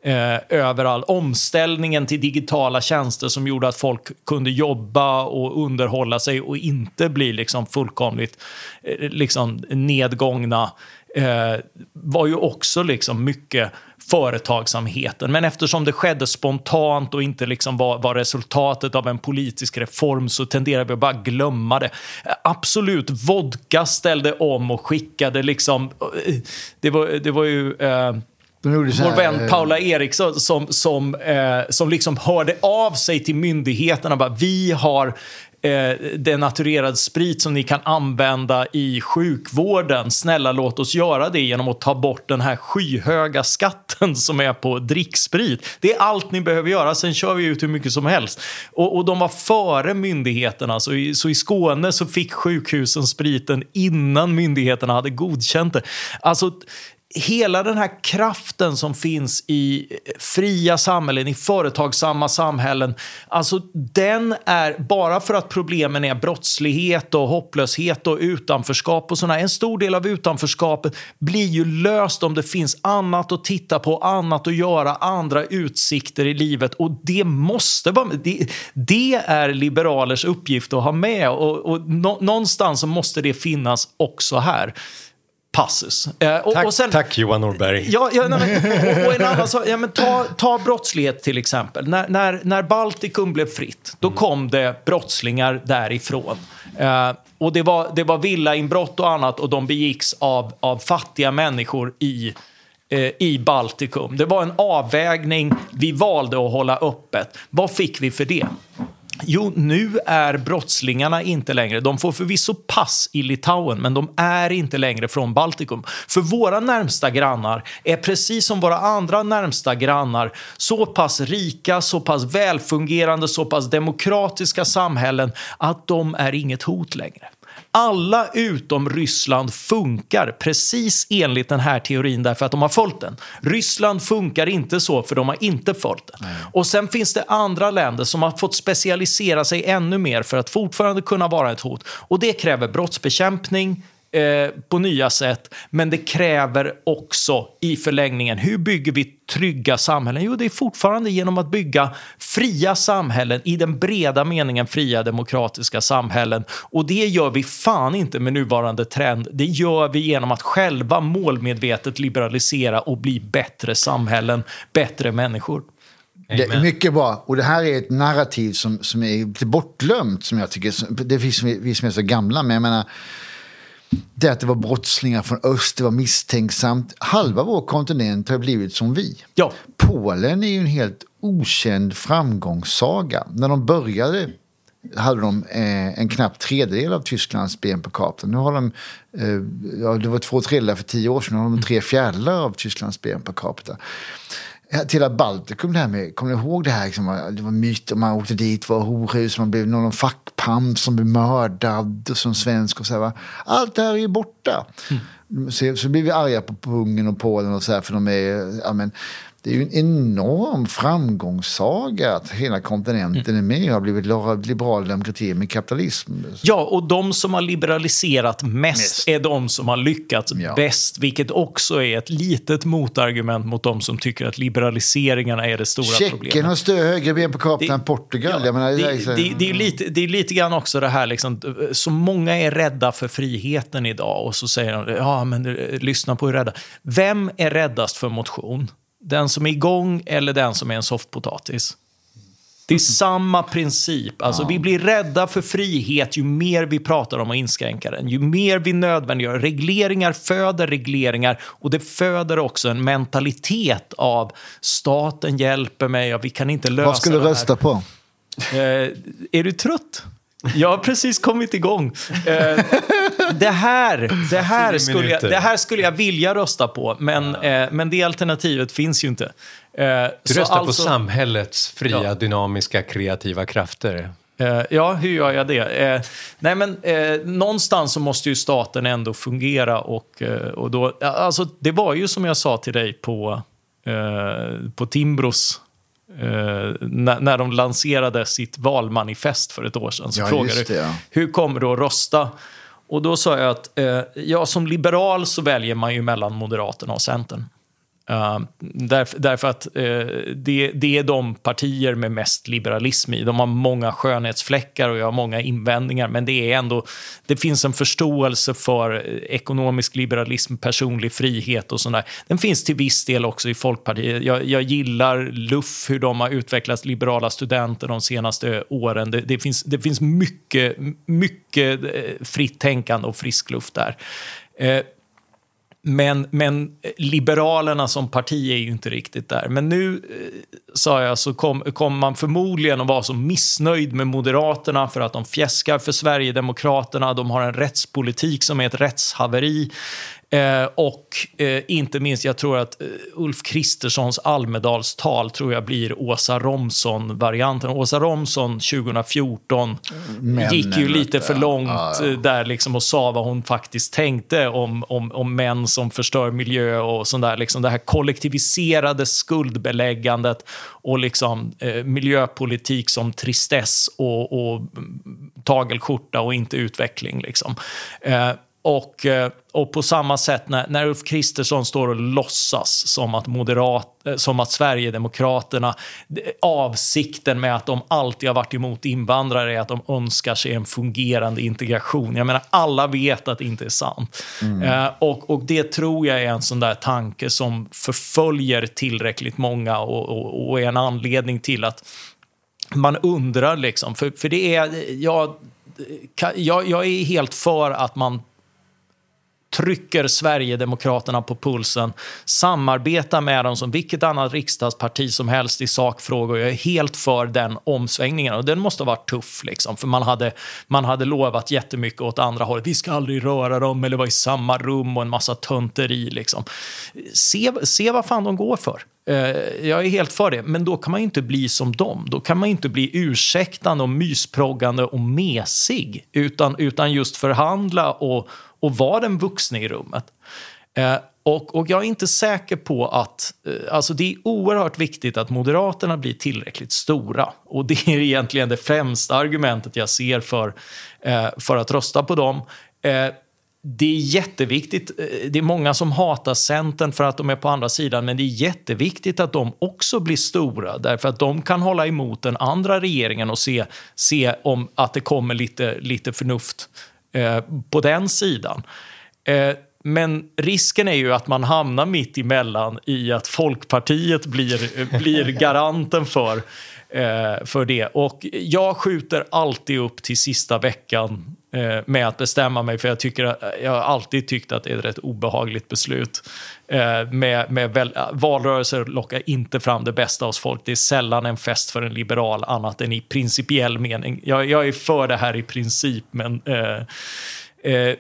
eh, överallt. Omställningen till digitala tjänster som gjorde att folk kunde jobba och underhålla sig och inte bli liksom fullkomligt eh, liksom nedgångna eh, var ju också liksom mycket företagsamheten. Men eftersom det skedde spontant och inte liksom var, var resultatet av en politisk reform så tenderar vi att bara glömma det. Absolut, vodka ställde om och skickade liksom... Det var, det var ju... Eh, vår vän Paula Eriksson som, som, eh, som liksom hörde av sig till myndigheterna. Bara, vi har eh, denaturerad sprit som ni kan använda i sjukvården. Snälla, låt oss göra det genom att ta bort den här skyhöga skatten som är på dricksprit. Det är allt ni behöver göra, sen kör vi ut hur mycket som helst. Och, och de var före myndigheterna. Så i, så i Skåne så fick sjukhusen spriten innan myndigheterna hade godkänt det. Alltså... Hela den här kraften som finns i fria samhällen, i företagsamma samhällen, alltså den är, bara för att problemen är brottslighet och hopplöshet och utanförskap och sådana, en stor del av utanförskapet blir ju löst om det finns annat att titta på, annat att göra, andra utsikter i livet, och det måste vara det, det är liberalers uppgift att ha med, och, och nå, någonstans så måste det finnas också här. Passus. Eh, och, tack, och sen, tack Johan Norberg. Ja, ja, nej, men, och, och en annan sak, ja, men ta, ta brottslighet till exempel. När, när, när Baltikum blev fritt, då kom det brottslingar därifrån. Eh, och det var, det var villainbrott och annat, och de begicks av, av fattiga människor i, eh, i Baltikum. Det var en avvägning, vi valde att hålla öppet. Vad fick vi för det? Jo, nu är brottslingarna inte längre, de får förvisso pass i Litauen, men de är inte längre från Baltikum. För våra närmsta grannar är precis som våra andra närmsta grannar så pass rika, så pass välfungerande, så pass demokratiska samhällen att de är inget hot längre. Alla utom Ryssland funkar precis enligt den här teorin därför att de har följt den. Ryssland funkar inte så för de har inte följt den. Nej. Och sen finns det andra länder som har fått specialisera sig ännu mer för att fortfarande kunna vara ett hot. Och det kräver brottsbekämpning eh, på nya sätt, men det kräver också i förlängningen, hur bygger vi trygga samhällen? Jo, det är fortfarande genom att bygga fria samhällen, i den breda meningen fria demokratiska samhällen. Och det gör vi fan inte med nuvarande trend. Det gör vi genom att själva målmedvetet liberalisera och bli bättre samhällen, bättre människor. Det är mycket bra. Och det här är ett narrativ som, som är lite bortglömt, som jag tycker. Det finns vi som är så gamla, men jag menar, det att det var brottslingar från öst, det var misstänksamt. Halva vår kontinent har blivit som vi. Ja. Polen är ju en helt okänd framgångssaga. När de började hade de eh, en knapp tredjedel av Tysklands B N P per capita. Nu har de, eh, ja, det var två tredjedelar för tio år sedan, nu har de tre fjärdedelar av Tysklands B N P per capita. Till att Baltikum, det här med, kommer ni ihåg det här liksom, det var myter, man åkte dit, var horhus, man blev någon fackpamp som blev mördad som svensk och så här, va? Allt det här är ju borta. Mm. Så, så blir vi arga på Ungern och Polen och så här, för de är, ja, men det är ju en enorm framgångssaga att hela kontinenten mm. är med och har blivit liberal demokrati med kapitalism. Ja, och de som har liberaliserat mest, mest. är de som har lyckats ja. bäst, vilket också är ett litet motargument mot de som tycker att liberaliseringarna är det stora Tjeckien problemet. Tjeckien har större högre B N P per capita än Portugal. Ja, jag menar, det, det, är så, det, det, är lite, det är lite grann också det här, liksom, så många är rädda för friheten idag, och så säger de, ja men lyssna på hur rädda. Vem är räddast för motion? Den som är igång eller den som är en softpotatis? Det är samma princip. Alltså, ja. Vi blir rädda för frihet ju mer vi pratar om att inskränka den. Ju mer vi nödvändiggör. Regleringar föder regleringar, och det föder också en mentalitet av staten hjälper mig och vi kan inte lösa. Vad skulle du rösta på? Eh, är du trött? Jag har precis kommit igång. Eh, det, här, det, här skulle jag, det här skulle jag vilja rösta på, men, eh, men det alternativet finns ju inte. Eh, du så röstar alltså, på samhällets fria, ja. dynamiska, kreativa krafter. Eh, ja, hur gör jag det? Eh, nej, men eh, någonstans så måste ju staten ändå fungera, och, eh, och då, alltså, det var ju som jag sa till dig på, eh, på Timbros. Uh, när, när de lanserade sitt valmanifest för ett år sedan, så ja, frågade det, ja. hur kommer du att rösta? Och då sa jag att uh, ja, som liberal så väljer man ju mellan Moderaterna och Centern. Uh, därför, därför att uh, det, det är de partier med mest liberalism i. De har många skönhetsfläckar och jag har många invändningar, men det är ändå, det finns en förståelse för ekonomisk liberalism, personlig frihet och sådär. Den finns till viss del också i Folkpartiet. Jag, jag gillar L U F, hur de har utvecklat liberala studenter de senaste åren. Det, det, finns, det finns mycket, mycket fritt tänkande och frisk luft där. Uh, Men, men Liberalerna som parti är ju inte riktigt där. Men nu, sa jag, så kommer kom man förmodligen att vara så missnöjd med Moderaterna för att de fjäskar för Sverigedemokraterna. De har en rättspolitik som är ett rättshaveri. Eh, och eh, inte minst, jag tror att eh, Ulf Kristerssons Almedalstal tror jag blir Åsa Romson-varianten. Åsa Romson tjugo fjorton Men, gick ju lite för långt ja, ja. där liksom och sa vad hon faktiskt tänkte om, om, om män som förstör miljö och sånt där. Liksom det här kollektiviserade skuldbeläggandet och liksom eh, miljöpolitik som tristess och, och tagelskjorta och inte utveckling liksom. Eh, Och, och på samma sätt när, när Ulf Kristersson står och låtsas som att, moderat, som att Sverigedemokraterna, avsikten med att de alltid har varit emot invandrare är att de önskar sig en fungerande integration. Jag menar, alla vet att det inte är sant. Mm. Eh, och, och det tror jag är en sån där tanke som förföljer tillräckligt många och, och, och är en anledning till att man undrar liksom. För, för det är, jag, jag, jag är helt för att man trycker Sverigedemokraterna på pulsen, samarbetar med dem som vilket annat riksdagsparti som helst i sakfrågor. Jag är helt för den omsvängningen och den måste ha varit tuff liksom, för man hade, man hade lovat jättemycket åt andra hållet. Vi ska aldrig röra dem eller vara i samma rum och en massa tönteri liksom. Se, se vad fan de går för. Jag är helt för det, men då kan man ju inte bli som dem. Då kan man inte bli ursäktande och mysproggande och mesig, utan, utan just förhandla och, och vara den vuxna i rummet. Eh, och, och jag är inte säker på att, eh, alltså det är oerhört viktigt att Moderaterna blir tillräckligt stora. Och det är egentligen det främsta argumentet jag ser för, eh, för att rösta på dem. Eh, Det är jätteviktigt, det är många som hatar Centern för att de är på andra sidan, men det är jätteviktigt att de också blir stora därför att de kan hålla emot den andra regeringen och se, se om att det kommer lite, lite förnuft eh, på den sidan. Eh, men risken är ju att man hamnar mitt emellan i att Folkpartiet blir, blir garanten för, eh, för det. Och jag skjuter alltid upp till sista veckan med att bestämma mig, för jag tycker jag har alltid tyckt att det är ett rätt obehagligt beslut. Eh, med, med väl, valrörelser lockar inte fram det bästa hos folk. Det är sällan en fest för en liberal annat än i principiell mening. Jag, jag är för det här i princip, men eh, eh,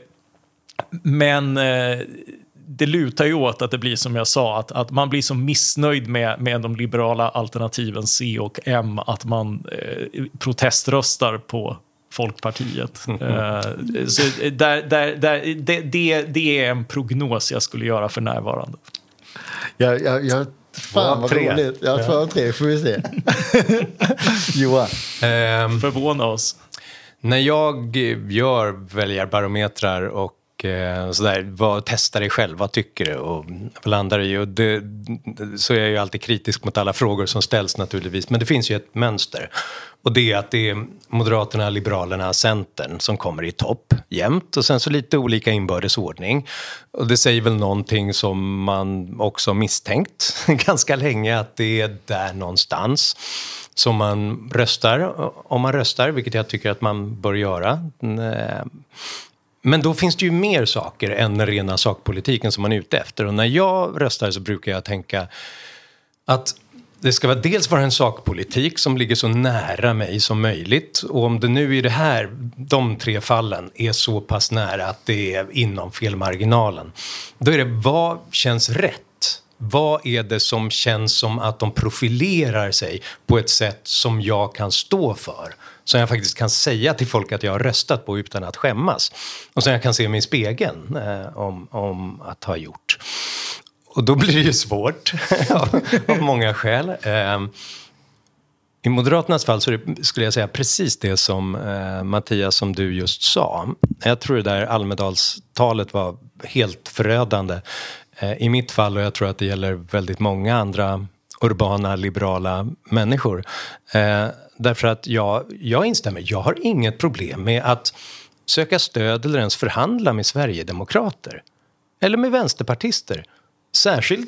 men eh, det lutar ju åt att det blir som jag sa, att, att man blir så missnöjd med, med de liberala alternativen C och M att man eh, proteströstar på Folkpartiet. Mm. Uh, så där, där, där, det, det, det är en prognos jag skulle göra för närvarande. Jag, jag, jag, fan vad roligt. Jag har två tre, får vi se. Johan. Um, Förvåna oss. När jag gör väljarbarometrar och sådär, vad, testa dig själv, vad tycker du och vad landar i, och det, så är jag ju alltid kritisk mot alla frågor som ställs naturligtvis, men det finns ju ett mönster och det är att det är Moderaterna, Liberalerna, Centern som kommer i topp jämt och sen så lite olika inbördesordning, och det säger väl någonting som man också misstänkt ganska länge, att det är där någonstans som man röstar, om man röstar, vilket jag tycker att man bör göra. Men då finns det ju mer saker än den rena sakpolitiken som man är ute efter. Och när jag röstar så brukar jag tänka att det ska vara dels vara en sakpolitik som ligger så nära mig som möjligt. Och om det nu i det här, de tre fallen är så pass nära att det är inom felmarginalen, då är det vad känns rätt? Vad är det som känns som att de profilerar sig på ett sätt som jag kan stå för? Som jag faktiskt kan säga till folk att jag har röstat på utan att skämmas. Och som jag kan se mig i spegeln eh, om, om att ha gjort. Och då blir det ju svårt av, av många skäl. Eh, I Moderaternas fall så är det, skulle jag säga, precis det som eh, Mattias, som du just sa. Jag tror det där Almedalstalet var helt förödande. I mitt fall, och jag tror att det gäller väldigt många andra urbana, liberala människor. Eh, därför att jag, jag instämmer, jag har inget problem med att söka stöd eller ens förhandla med Sverigedemokrater. Eller med vänsterpartister. Särskilt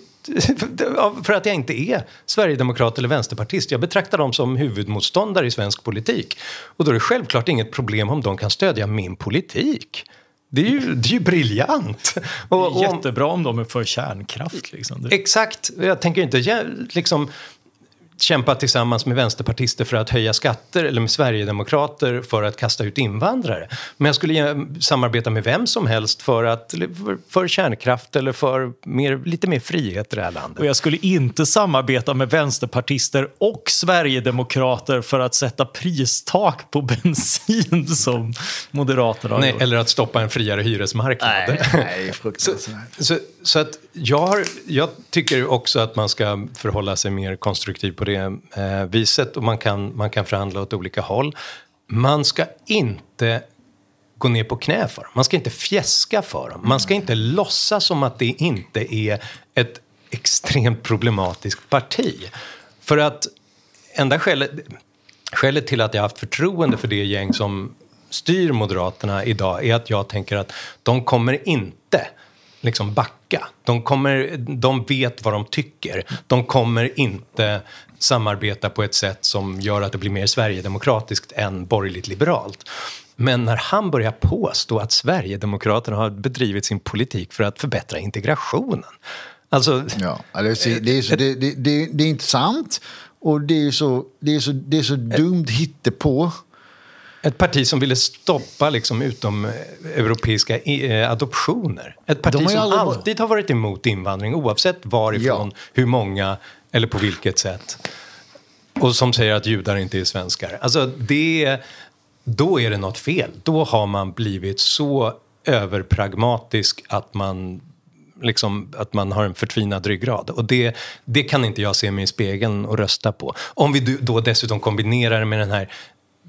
för att jag inte är Sverigedemokrat eller vänsterpartist. Jag betraktar dem som huvudmotståndare i svensk politik. Och då är det självklart inget problem om de kan stödja min politik. Det är ju, det är ju briljant. Och, det är jättebra om de är för kärnkraft. Liksom. Exakt. Jag tänker inte liksom kämpa tillsammans med vänsterpartister för att höja skatter eller med Sverigedemokrater för att kasta ut invandrare. Men jag skulle samarbeta med vem som helst för, att, för, för kärnkraft eller för mer, lite mer frihet i det här landet. Och jag skulle inte samarbeta med vänsterpartister och Sverigedemokrater för att sätta pristak på bensin som Moderaterna har Nej, gjort. eller att stoppa en friare hyresmarknad. Nej, nej så, så, så att jag, har, jag tycker också att man ska förhålla sig mer konstruktiv på det eh, viset, och man kan, man kan förhandla åt olika håll. Man ska inte gå ner på knä för dem. Man ska inte fjäska för dem. Man ska inte låtsas som att det inte är ett extremt problematiskt parti. För att enda skälet, skälet till att jag har haft förtroende för det gäng som styr Moderaterna idag är att jag tänker att de kommer inte liksom backa. De, kommer, de vet vad de tycker. De kommer inte samarbeta på ett sätt som gör att det blir mer sverigedemokratiskt än borgerligt liberalt. Men när han börjar påstå att Sverigedemokraterna har bedrivit sin politik för att förbättra integrationen. Alltså, ja, alltså det, är så, det, det, det, det är inte sant, och det är så, det är så, det är så dumt hittepå. Ett parti som ville stoppa liksom utom europeiska eh, adoptioner. Ett parti som aldrig... alltid har varit emot invandring, oavsett varifrån, ja. hur många eller på vilket sätt. Och som säger att judar inte är svenskar. Alltså det, då är det något fel. Då har man blivit så överpragmatisk att man, liksom, att man har en förtvinad ryggrad. Och det, det kan inte jag se mig i spegeln och rösta på. Om vi då dessutom kombinerar med den här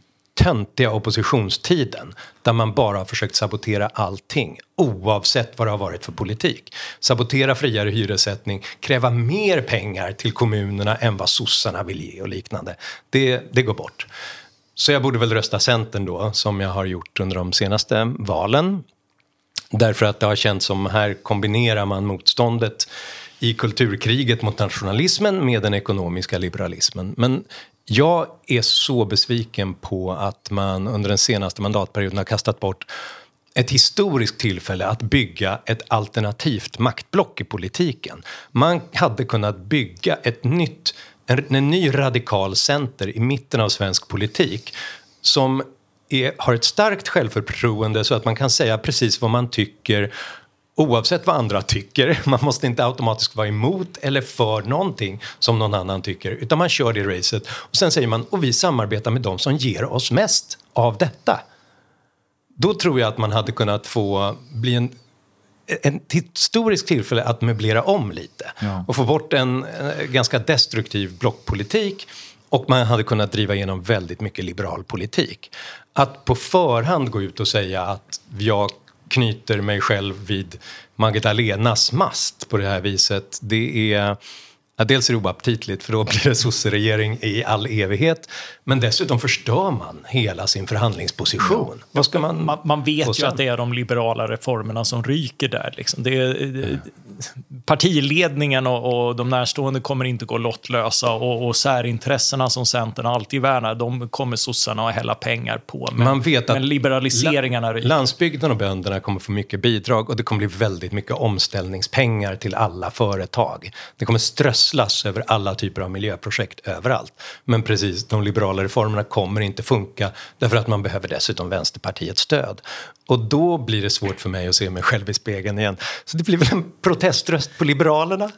töntiga oppositionstiden där man bara har försökt sabotera allting oavsett vad det har varit för politik. Sabotera friare hyressättning, kräva mer pengar till kommunerna än vad sossarna vill ge och liknande. Det, det går bort. Så jag borde väl rösta Centern då, som jag har gjort under de senaste valen. Därför att det har känts som här kombinerar man motståndet i kulturkriget mot nationalismen med den ekonomiska liberalismen. Men jag är så besviken på att man under den senaste mandatperioden har kastat bort ett historiskt tillfälle att bygga ett alternativt maktblock i politiken. Man hade kunnat bygga ett nytt, en, en ny radikal center i mitten av svensk politik som är, har ett starkt självförtroende så att man kan säga precis vad man tycker oavsett vad andra tycker. Man måste inte automatiskt vara emot eller för någonting som någon annan tycker. Utan man kör det racet. Och sen säger man, och vi samarbetar med de som ger oss mest av detta. Då tror jag att man hade kunnat få bli en, en historisk tillfälle att möblera om lite. Ja. Och få bort en, en ganska destruktiv blockpolitik. Och man hade kunnat driva igenom väldigt mycket liberal politik. Att på förhand gå ut och säga att jag knyter mig själv vid Magdalenas mast på det här viset. Det är, ja, dels är det oaptitligt för då blir det sosseregering i all evighet. Men dessutom förstör man hela sin förhandlingsposition. Ja. Vad ska man, man, man vet ju att det är de liberala reformerna som ryker där. Liksom. Det är, det, partiledningen och, och de närstående kommer inte gå lottlösa och, och särintressena som Centern alltid värnar, de kommer sossarna att hälla pengar på. Men, man vet att men liberaliseringarna ryker. Landsbygden och bönderna kommer få mycket bidrag och det kommer bli väldigt mycket omställningspengar till alla företag. Det kommer strösslas över alla typer av miljöprojekt överallt. Men precis, de liberala reformerna kommer inte funka därför att man behöver dessutom Vänsterpartiets stöd. Och då blir det svårt för mig att se mig själv i spegeln igen. Så det blir väl en proteströst på Liberalerna.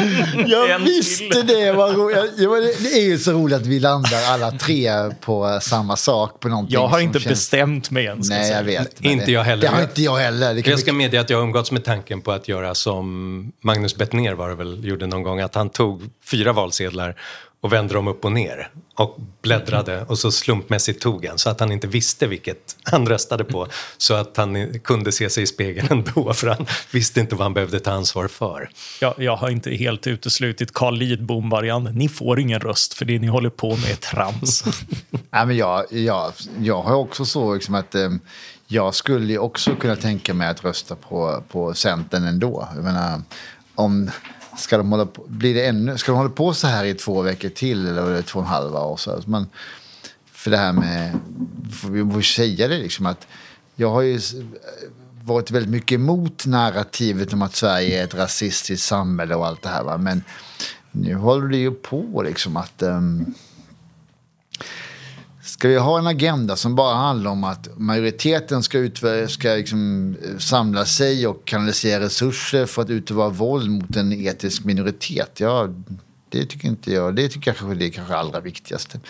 Jag visste det. Var ro- det är ju så roligt att vi landar alla tre på samma sak. På någonting jag har inte känns... bestämt mig än. Nej, jag vet. Inte det, jag heller. Det har inte jag heller. Det kan jag ska vi... medge att jag har umgåtts med tanken på att göra som Magnus Bettner var det väl, gjorde någon gång. Att han tog fyra valsedlar och vände dem upp och ner och bläddrade och så slumpmässigt tog han så att han inte visste vilket han röstade på, så att han kunde se sig i spegeln ändå, för han visste inte vad han behövde ta ansvar för. Jag, jag har inte helt uteslutit Carl Lidbom-varianten. Ni får ingen röst för det ni håller på med trams. Nej, men jag, jag, jag har också så liksom att eh, jag skulle också kunna tänka mig att rösta på, på Centern ändå. Jag menar, om ska de hålla på, blir det ännu, ska de hålla på så här i två veckor till eller två och en halva år så. Men för det här med, vi får säga det liksom, att jag har ju varit väldigt mycket emot narrativet om att Sverige är ett rasistiskt samhälle och allt det här, va? Men nu håller det ju på liksom att um, ska vi ha en agenda som bara handlar om att majoriteten ska, utver- ska liksom samla sig och kanalisera resurser för att utöva våld mot en etisk minoritet? Ja, det tycker inte jag. Det tycker jag kanske det är kanske allra viktigaste.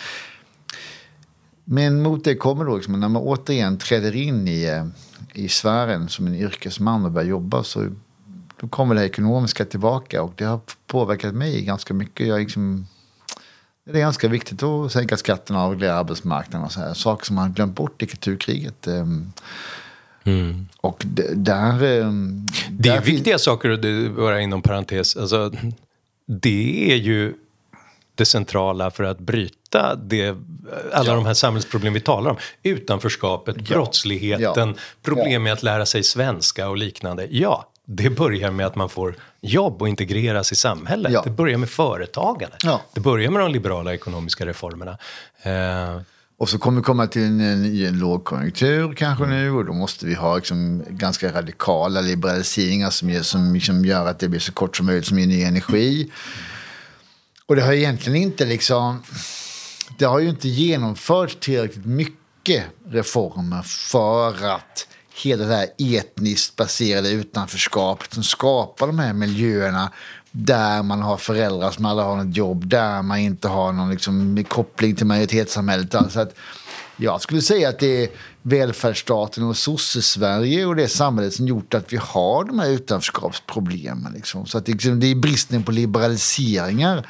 Men mot det kommer då liksom, när man återigen träder in i, i sfären som en yrkesman och börjar jobba, så då kommer det ekonomiska tillbaka, och det har påverkat mig ganska mycket. Jag liksom... Det är ganska viktigt att sänka skatterna och avreglera arbetsmarknaden och så här. Saker som man glömt bort i kulturkriget. Mm. Och d- där... Det är där viktiga fin- saker, och det bara inom parentes. Alltså, det är ju det centrala för att bryta det, alla ja. de här samhällsproblem vi talar om. Utanförskapet, ja. brottsligheten, ja. problem med att lära sig svenska och liknande. Ja, det börjar med att man får jobb och integreras i samhället. Ja. Det börjar med företagande. Ja. Det börjar med de liberala ekonomiska reformerna. Eh. Och så kommer vi komma till en, en, en lågkonjunktur kanske mm. nu. Och då måste vi ha liksom ganska radikala liberaliseringar som, gör, som liksom gör att det blir så kort som möjligt som ger ny energi. Mm. Och det har egentligen inte liksom... Det har ju inte genomförts tillräckligt mycket reformer för att hela det här etniskt baserade utanförskapet som skapar de här miljöerna där man har föräldrar som alla har ett jobb, där man inte har någon liksom koppling till majoritetssamhället. Alltså att jag skulle säga att det är välfärdsstaten och sosse-Sverige och det samhället som gjort att vi har de här utanförskapsproblemen. Liksom. Så att det, liksom, det är bristen på liberaliseringar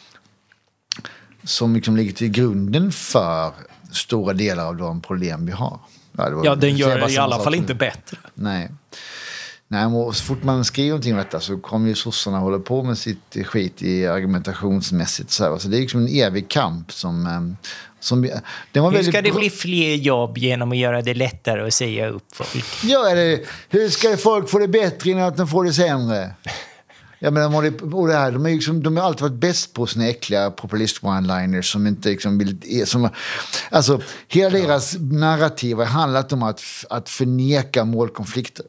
som liksom ligger till grunden för stora delar av de problem vi har. Ja, ja den gör det i alla fall inte bättre. Nej. Nej, och så fort man skriver någonting om detta så kommer ju sossarna hålla på med sitt skit i argumentationsmässigt. Så, här. Så det är liksom en evig kamp som... som det var hur ska väldigt... det bli fler jobb genom att göra det lättare att säga upp folk? Ja, eller hur ska folk få det bättre innan att de får det sämre? Ja, men de, och det här, de, är liksom, de har alltid varit bäst på sina äckliga populist one-liners som inte liksom vill... Som, alltså, hela deras narrativ har handlat om att, att förneka målkonflikter.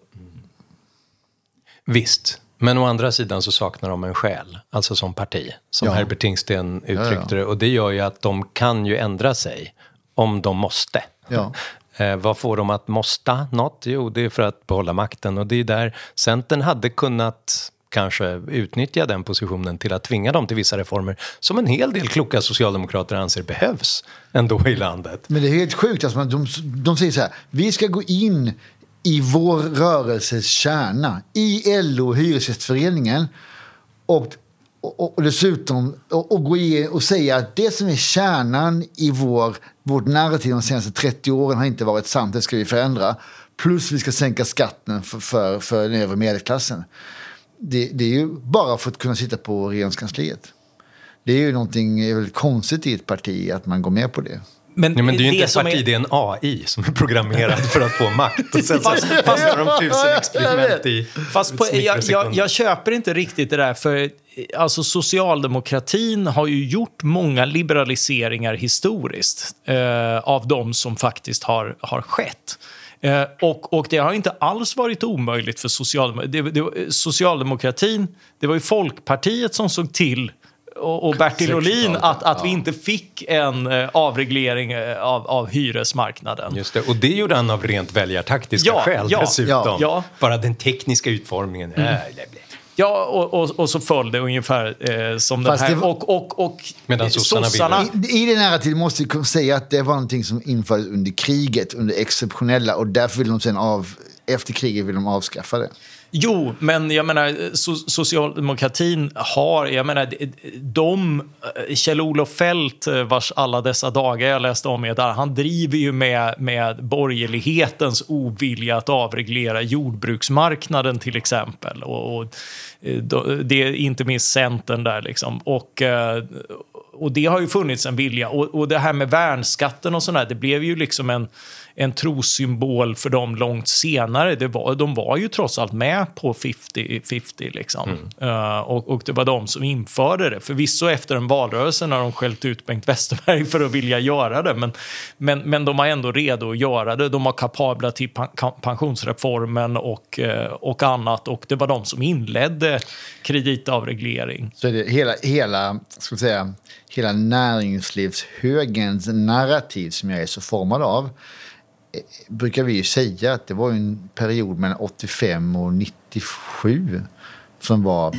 Visst, men å andra sidan så saknar de en själ, alltså som parti, som ja. Herbert Tingsten uttryckte ja, ja. det. Och det gör ju att de kan ju ändra sig om de måste. Ja. Eh, vad får de att måste något? Jo, det är för att behålla makten. Och det är där Centern hade kunnat kanske utnyttja den positionen till att tvinga dem till vissa reformer som en hel del kloka socialdemokrater anser behövs ändå i landet. Men det är helt sjukt. Alltså, de, de säger så här, vi ska gå in i vår rörelses kärna, i L O, Hyresgästföreningen, och, och, och dessutom och, och gå in och säga att det som är kärnan i vår, vårt narrativ de senaste trettio åren har inte varit sant, det ska vi förändra. Plus vi ska sänka skatten för, för, för den övre medelklassen. Det, det är ju bara för att kunna sitta på regeringskansliet. Det är ju någonting väldigt konstigt i ett parti att man går med på det. Men, ja, men det är ju inte ett parti, är... det är en A I som är programmerad för att få makt. Och sen fast, fast har de tusen experiment i fast på, jag, jag, jag köper inte riktigt det där, för alltså socialdemokratin har ju gjort många liberaliseringar historiskt eh, av de som faktiskt har, har skett. Eh, och, och det har inte alls varit omöjligt för socialdemokratin. Det, det, socialdemokratin, det var ju Folkpartiet som såg till och Bertil Ohlin att, att ja. vi inte fick en uh, avreglering uh, av, av hyresmarknaden. Just det, och det gjorde han av rent väljartaktiska ja, skäl ja, dessutom. Ja, ja. Bara den tekniska utformningen. Mm. Äh, ja, och, och, och så föll det ungefär uh, som Fast den här. Var... Och, och, och medan sossarna, sossarna... I, I den här tiden måste vi säga att det var någonting som infördes under kriget, under exceptionella, och därför vill de sen av, efter kriget vill de avskaffa det. Jo, men jag menar, so- socialdemokratin har, jag menar, de, Kjell-Olof Feldt, vars alla dessa dagar jag läste om är där, han driver ju med, med borgerlighetens ovilja att avreglera jordbruksmarknaden till exempel. Och, och det är inte minst Centern där liksom. Och, och det har ju funnits en vilja. Och, och det här med värnskatten och sådär, det blev ju liksom en en trossymbol för dem långt senare. Det var, de var ju trots allt med på femtio femtio liksom. Mm. Uh, och, och det var de som införde det. Förvisso efter en valrörelse när de skällt ut Bengt Westerberg för att vilja göra det. Men, men, men de var ändå redo att göra det. De var kapabla till pan- pensionsreformen och, uh, och annat. Och det var de som inledde kreditavreglering. Så är det hela, hela, ska jag säga, hela näringslivshögens narrativ som jag är så formad av, brukar vi ju säga att det var en period mellan åttiofem och nittiosju som var,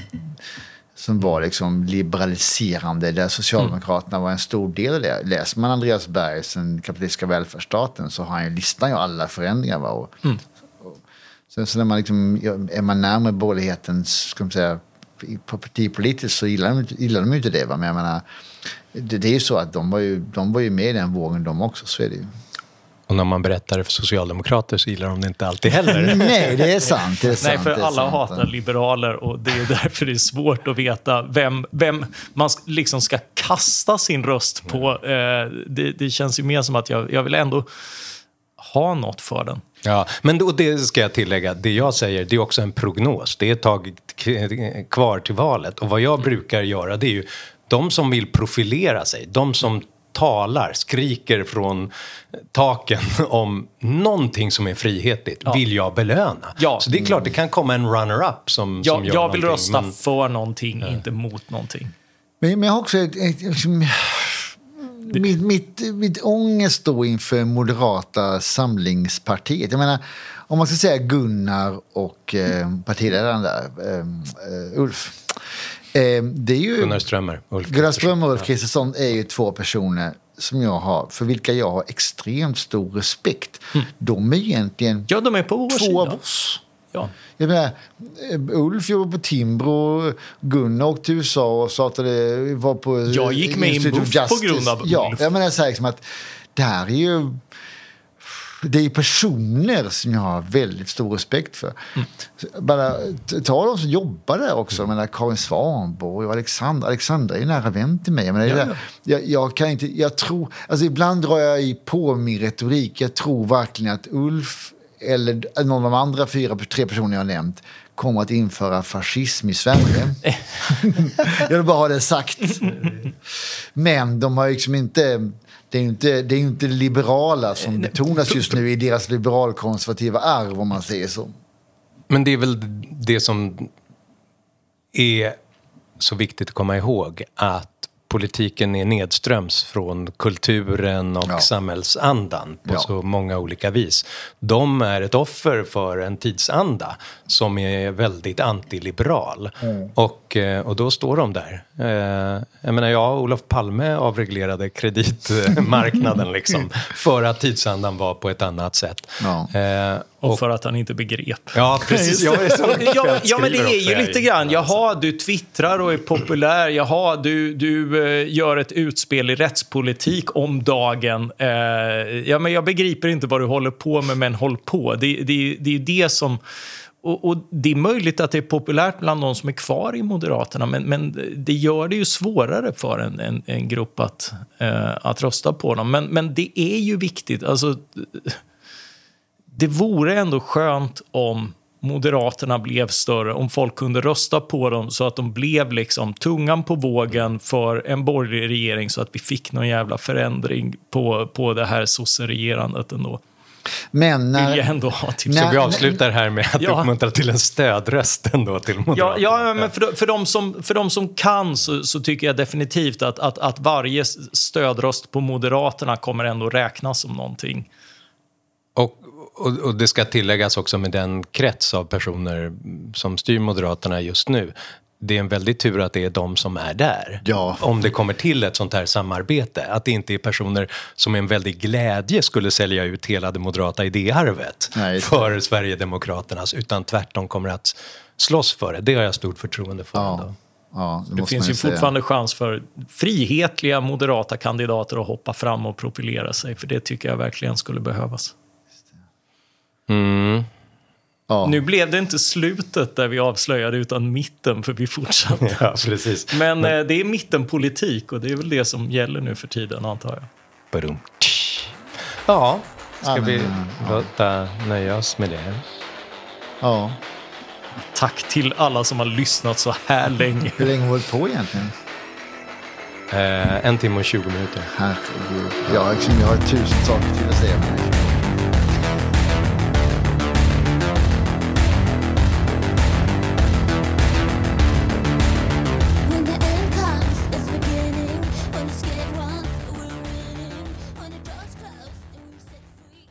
som var liksom liberaliserande, där Socialdemokraterna mm. var en stor del av det. Läser man Andreas Bergs Den kapitalistiska välfärdsstaten så har han ju listan ju alla förändringar. Va? Och, mm. och, sen så när man liksom, är man närmare borgerlighetens, ska man säga, partipolitiskt så gillar de, gillar de inte det. Va? Men jag menar, det, det är ju så att de var ju, de var ju med i den vågen de också, så är det ju. Och när man berättar det för socialdemokrater så gillar de det inte alltid heller. Nej, det är sant. Det är sant Nej, för det är alla sant. hatar liberaler och det är därför det är svårt att veta vem, vem man liksom ska kasta sin röst på. Det, det känns ju mer som att jag, jag vill ändå ha något för den. Ja, men då, det ska jag tillägga. Det jag säger, det är också en prognos. Det är ett tag kvar till valet. Och vad jag mm. brukar göra, det är ju de som vill profilera sig, de som talar, skriker från taken om någonting som är frihetligt, ja. vill jag belöna. Ja. Så det är klart, det kan komma en runner-up som, ja, som gör jag vill någonting, rösta men... för någonting, ja. inte mot någonting. Men, men jag har också ett, ett, liksom, mitt, mitt, mitt ångest då inför Moderata samlingspartiet. Jag menar, om man ska säga Gunnar och eh, partiledaren där, eh, Ulf. Eh, det är ju, Gunnar Strömmer. Ulf Gunnar Strömmer och Ulf Kristersson är ju två personer som jag har, för vilka jag har extremt stor respekt. Mm. De är egentligen ja, de är på vår två sida. av oss. Ja. Jag menar, Ulf jobbar på Timbro, Gunnar åkte till U S A och sa att det var på... Jag gick med i en buff på grund av Ulf. Ja, jag menar så här liksom att det här är ju... Det är personer som jag har väldigt stor respekt för. Mm. Bara ta de som jobbar där också. Mm. Jag menar, Karin Svanborg och Alexandra. Alexandra är nära vän till mig. Jag, menar, ja. jag, jag kan inte... Jag tror... Alltså ibland drar jag i på min retorik. Jag tror verkligen att Ulf eller någon av de andra fyra, tre personer jag har nämnt kommer att införa fascism i Sverige. Jag vill bara ha det sagt. Men de har ju liksom inte... Det är ju inte, det är inte liberala som betonas just nu i deras liberalkonservativa arv, om man säger så. Men det är väl det som är så viktigt att komma ihåg, att politiken är nedströms från kulturen och ja. samhällsandan på ja. så många olika vis. De är ett offer för en tidsanda som är väldigt antiliberal. Mm. Och, och då står de där. Jag menar, ja, Olof Palme avreglerade kreditmarknaden liksom, för att tidsandan var på ett annat sätt. Ja. Och, och för att han inte begrep. Ja, precis. Jag är så ja, ja, men det är ju lite grann. Jaha, du twittrar och är populär. Jaha, du, du eh, gör ett utspel i rättspolitik om dagen. Eh, ja, men jag begriper inte vad du håller på med, men håll på. Det, det, det är det som... Och, och det är möjligt att det är populärt bland de som är kvar i Moderaterna, men, men det gör det ju svårare för en, en, en grupp att, eh, att rösta på dem. Men, men det är ju viktigt. Alltså... Det vore ändå skönt om Moderaterna blev större, om folk kunde rösta på dem så att de blev liksom tungan på vågen för en borgerlig regering, så att vi fick någon jävla förändring på, på det här sosseregerandet ändå. Men när, jag ändå ha typ. Så vi avslutar här med att ja. uppmuntra till en stödröst ändå till Moderaterna. Ja, ja, men för, för, de som, för de som kan så, så tycker jag definitivt att, att, att varje stödröst på Moderaterna kommer ändå räknas som någonting. Och Och, och det ska tilläggas också med den krets av personer som styr Moderaterna just nu. det är en väldigt tur att det är de som är där. Ja. Om det kommer till ett sånt här samarbete. Att det inte är personer som med en väldig glädje skulle sälja ut hela det moderata idéarvet Nej, för Sverigedemokraternas, utan tvärtom kommer att slåss för det. Det har jag stort förtroende för. Ja. Ändå. Ja, det Det måste finns man ju säga. fortfarande chans för frihetliga moderata kandidater att hoppa fram och profilera sig. För det tycker jag verkligen skulle behövas. Mm. Ja. Nu blev det inte slutet där vi avslöjade utan mitten, för vi fortsatte. Ja, precis. Men eh, det är mittenpolitik och det är väl det som gäller nu för tiden, antar jag. Badum. Ja, ska Ja, vi men, ja. låta nöja oss med det? Ja. Tack till alla som har lyssnat så här länge. Hur länge har vi hållit på egentligen? Eh, en timme och tjugo minuter. Herregud. Ja, liksom, jag har tusen saker till att säga. Men... When the end comes, it's beginning. When the skate runs, we're winning. When the doors close, and we're set free.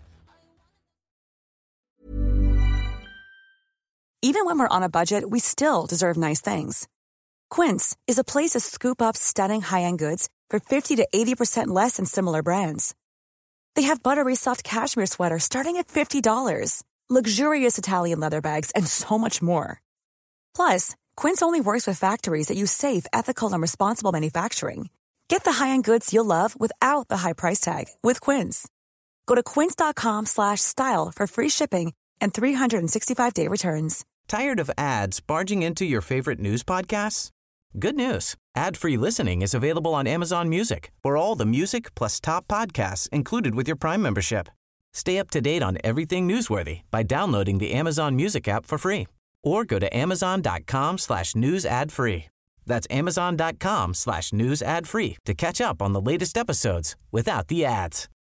Even when we're on a budget, we still deserve nice things. Quince is a place to scoop up stunning high-end goods for fifty to eighty percent less than similar brands. They have buttery soft cashmere sweaters starting at fifty dollars, luxurious Italian leather bags, and so much more. Plus, Quince only works with factories that use safe, ethical, and responsible manufacturing. Get the high-end goods you'll love without the high price tag with Quince. Go to quince.com slash style for free shipping and three sixty-five day returns. Tired of ads barging into your favorite news podcasts? Good news. Ad-free listening is available on Amazon Music for all the music plus top podcasts included with your Prime membership. Stay up to date on everything newsworthy by downloading the Amazon Music app for free or go to amazon.com slash news ad free. That's amazon.com slash news ad free to catch up on the latest episodes without the ads.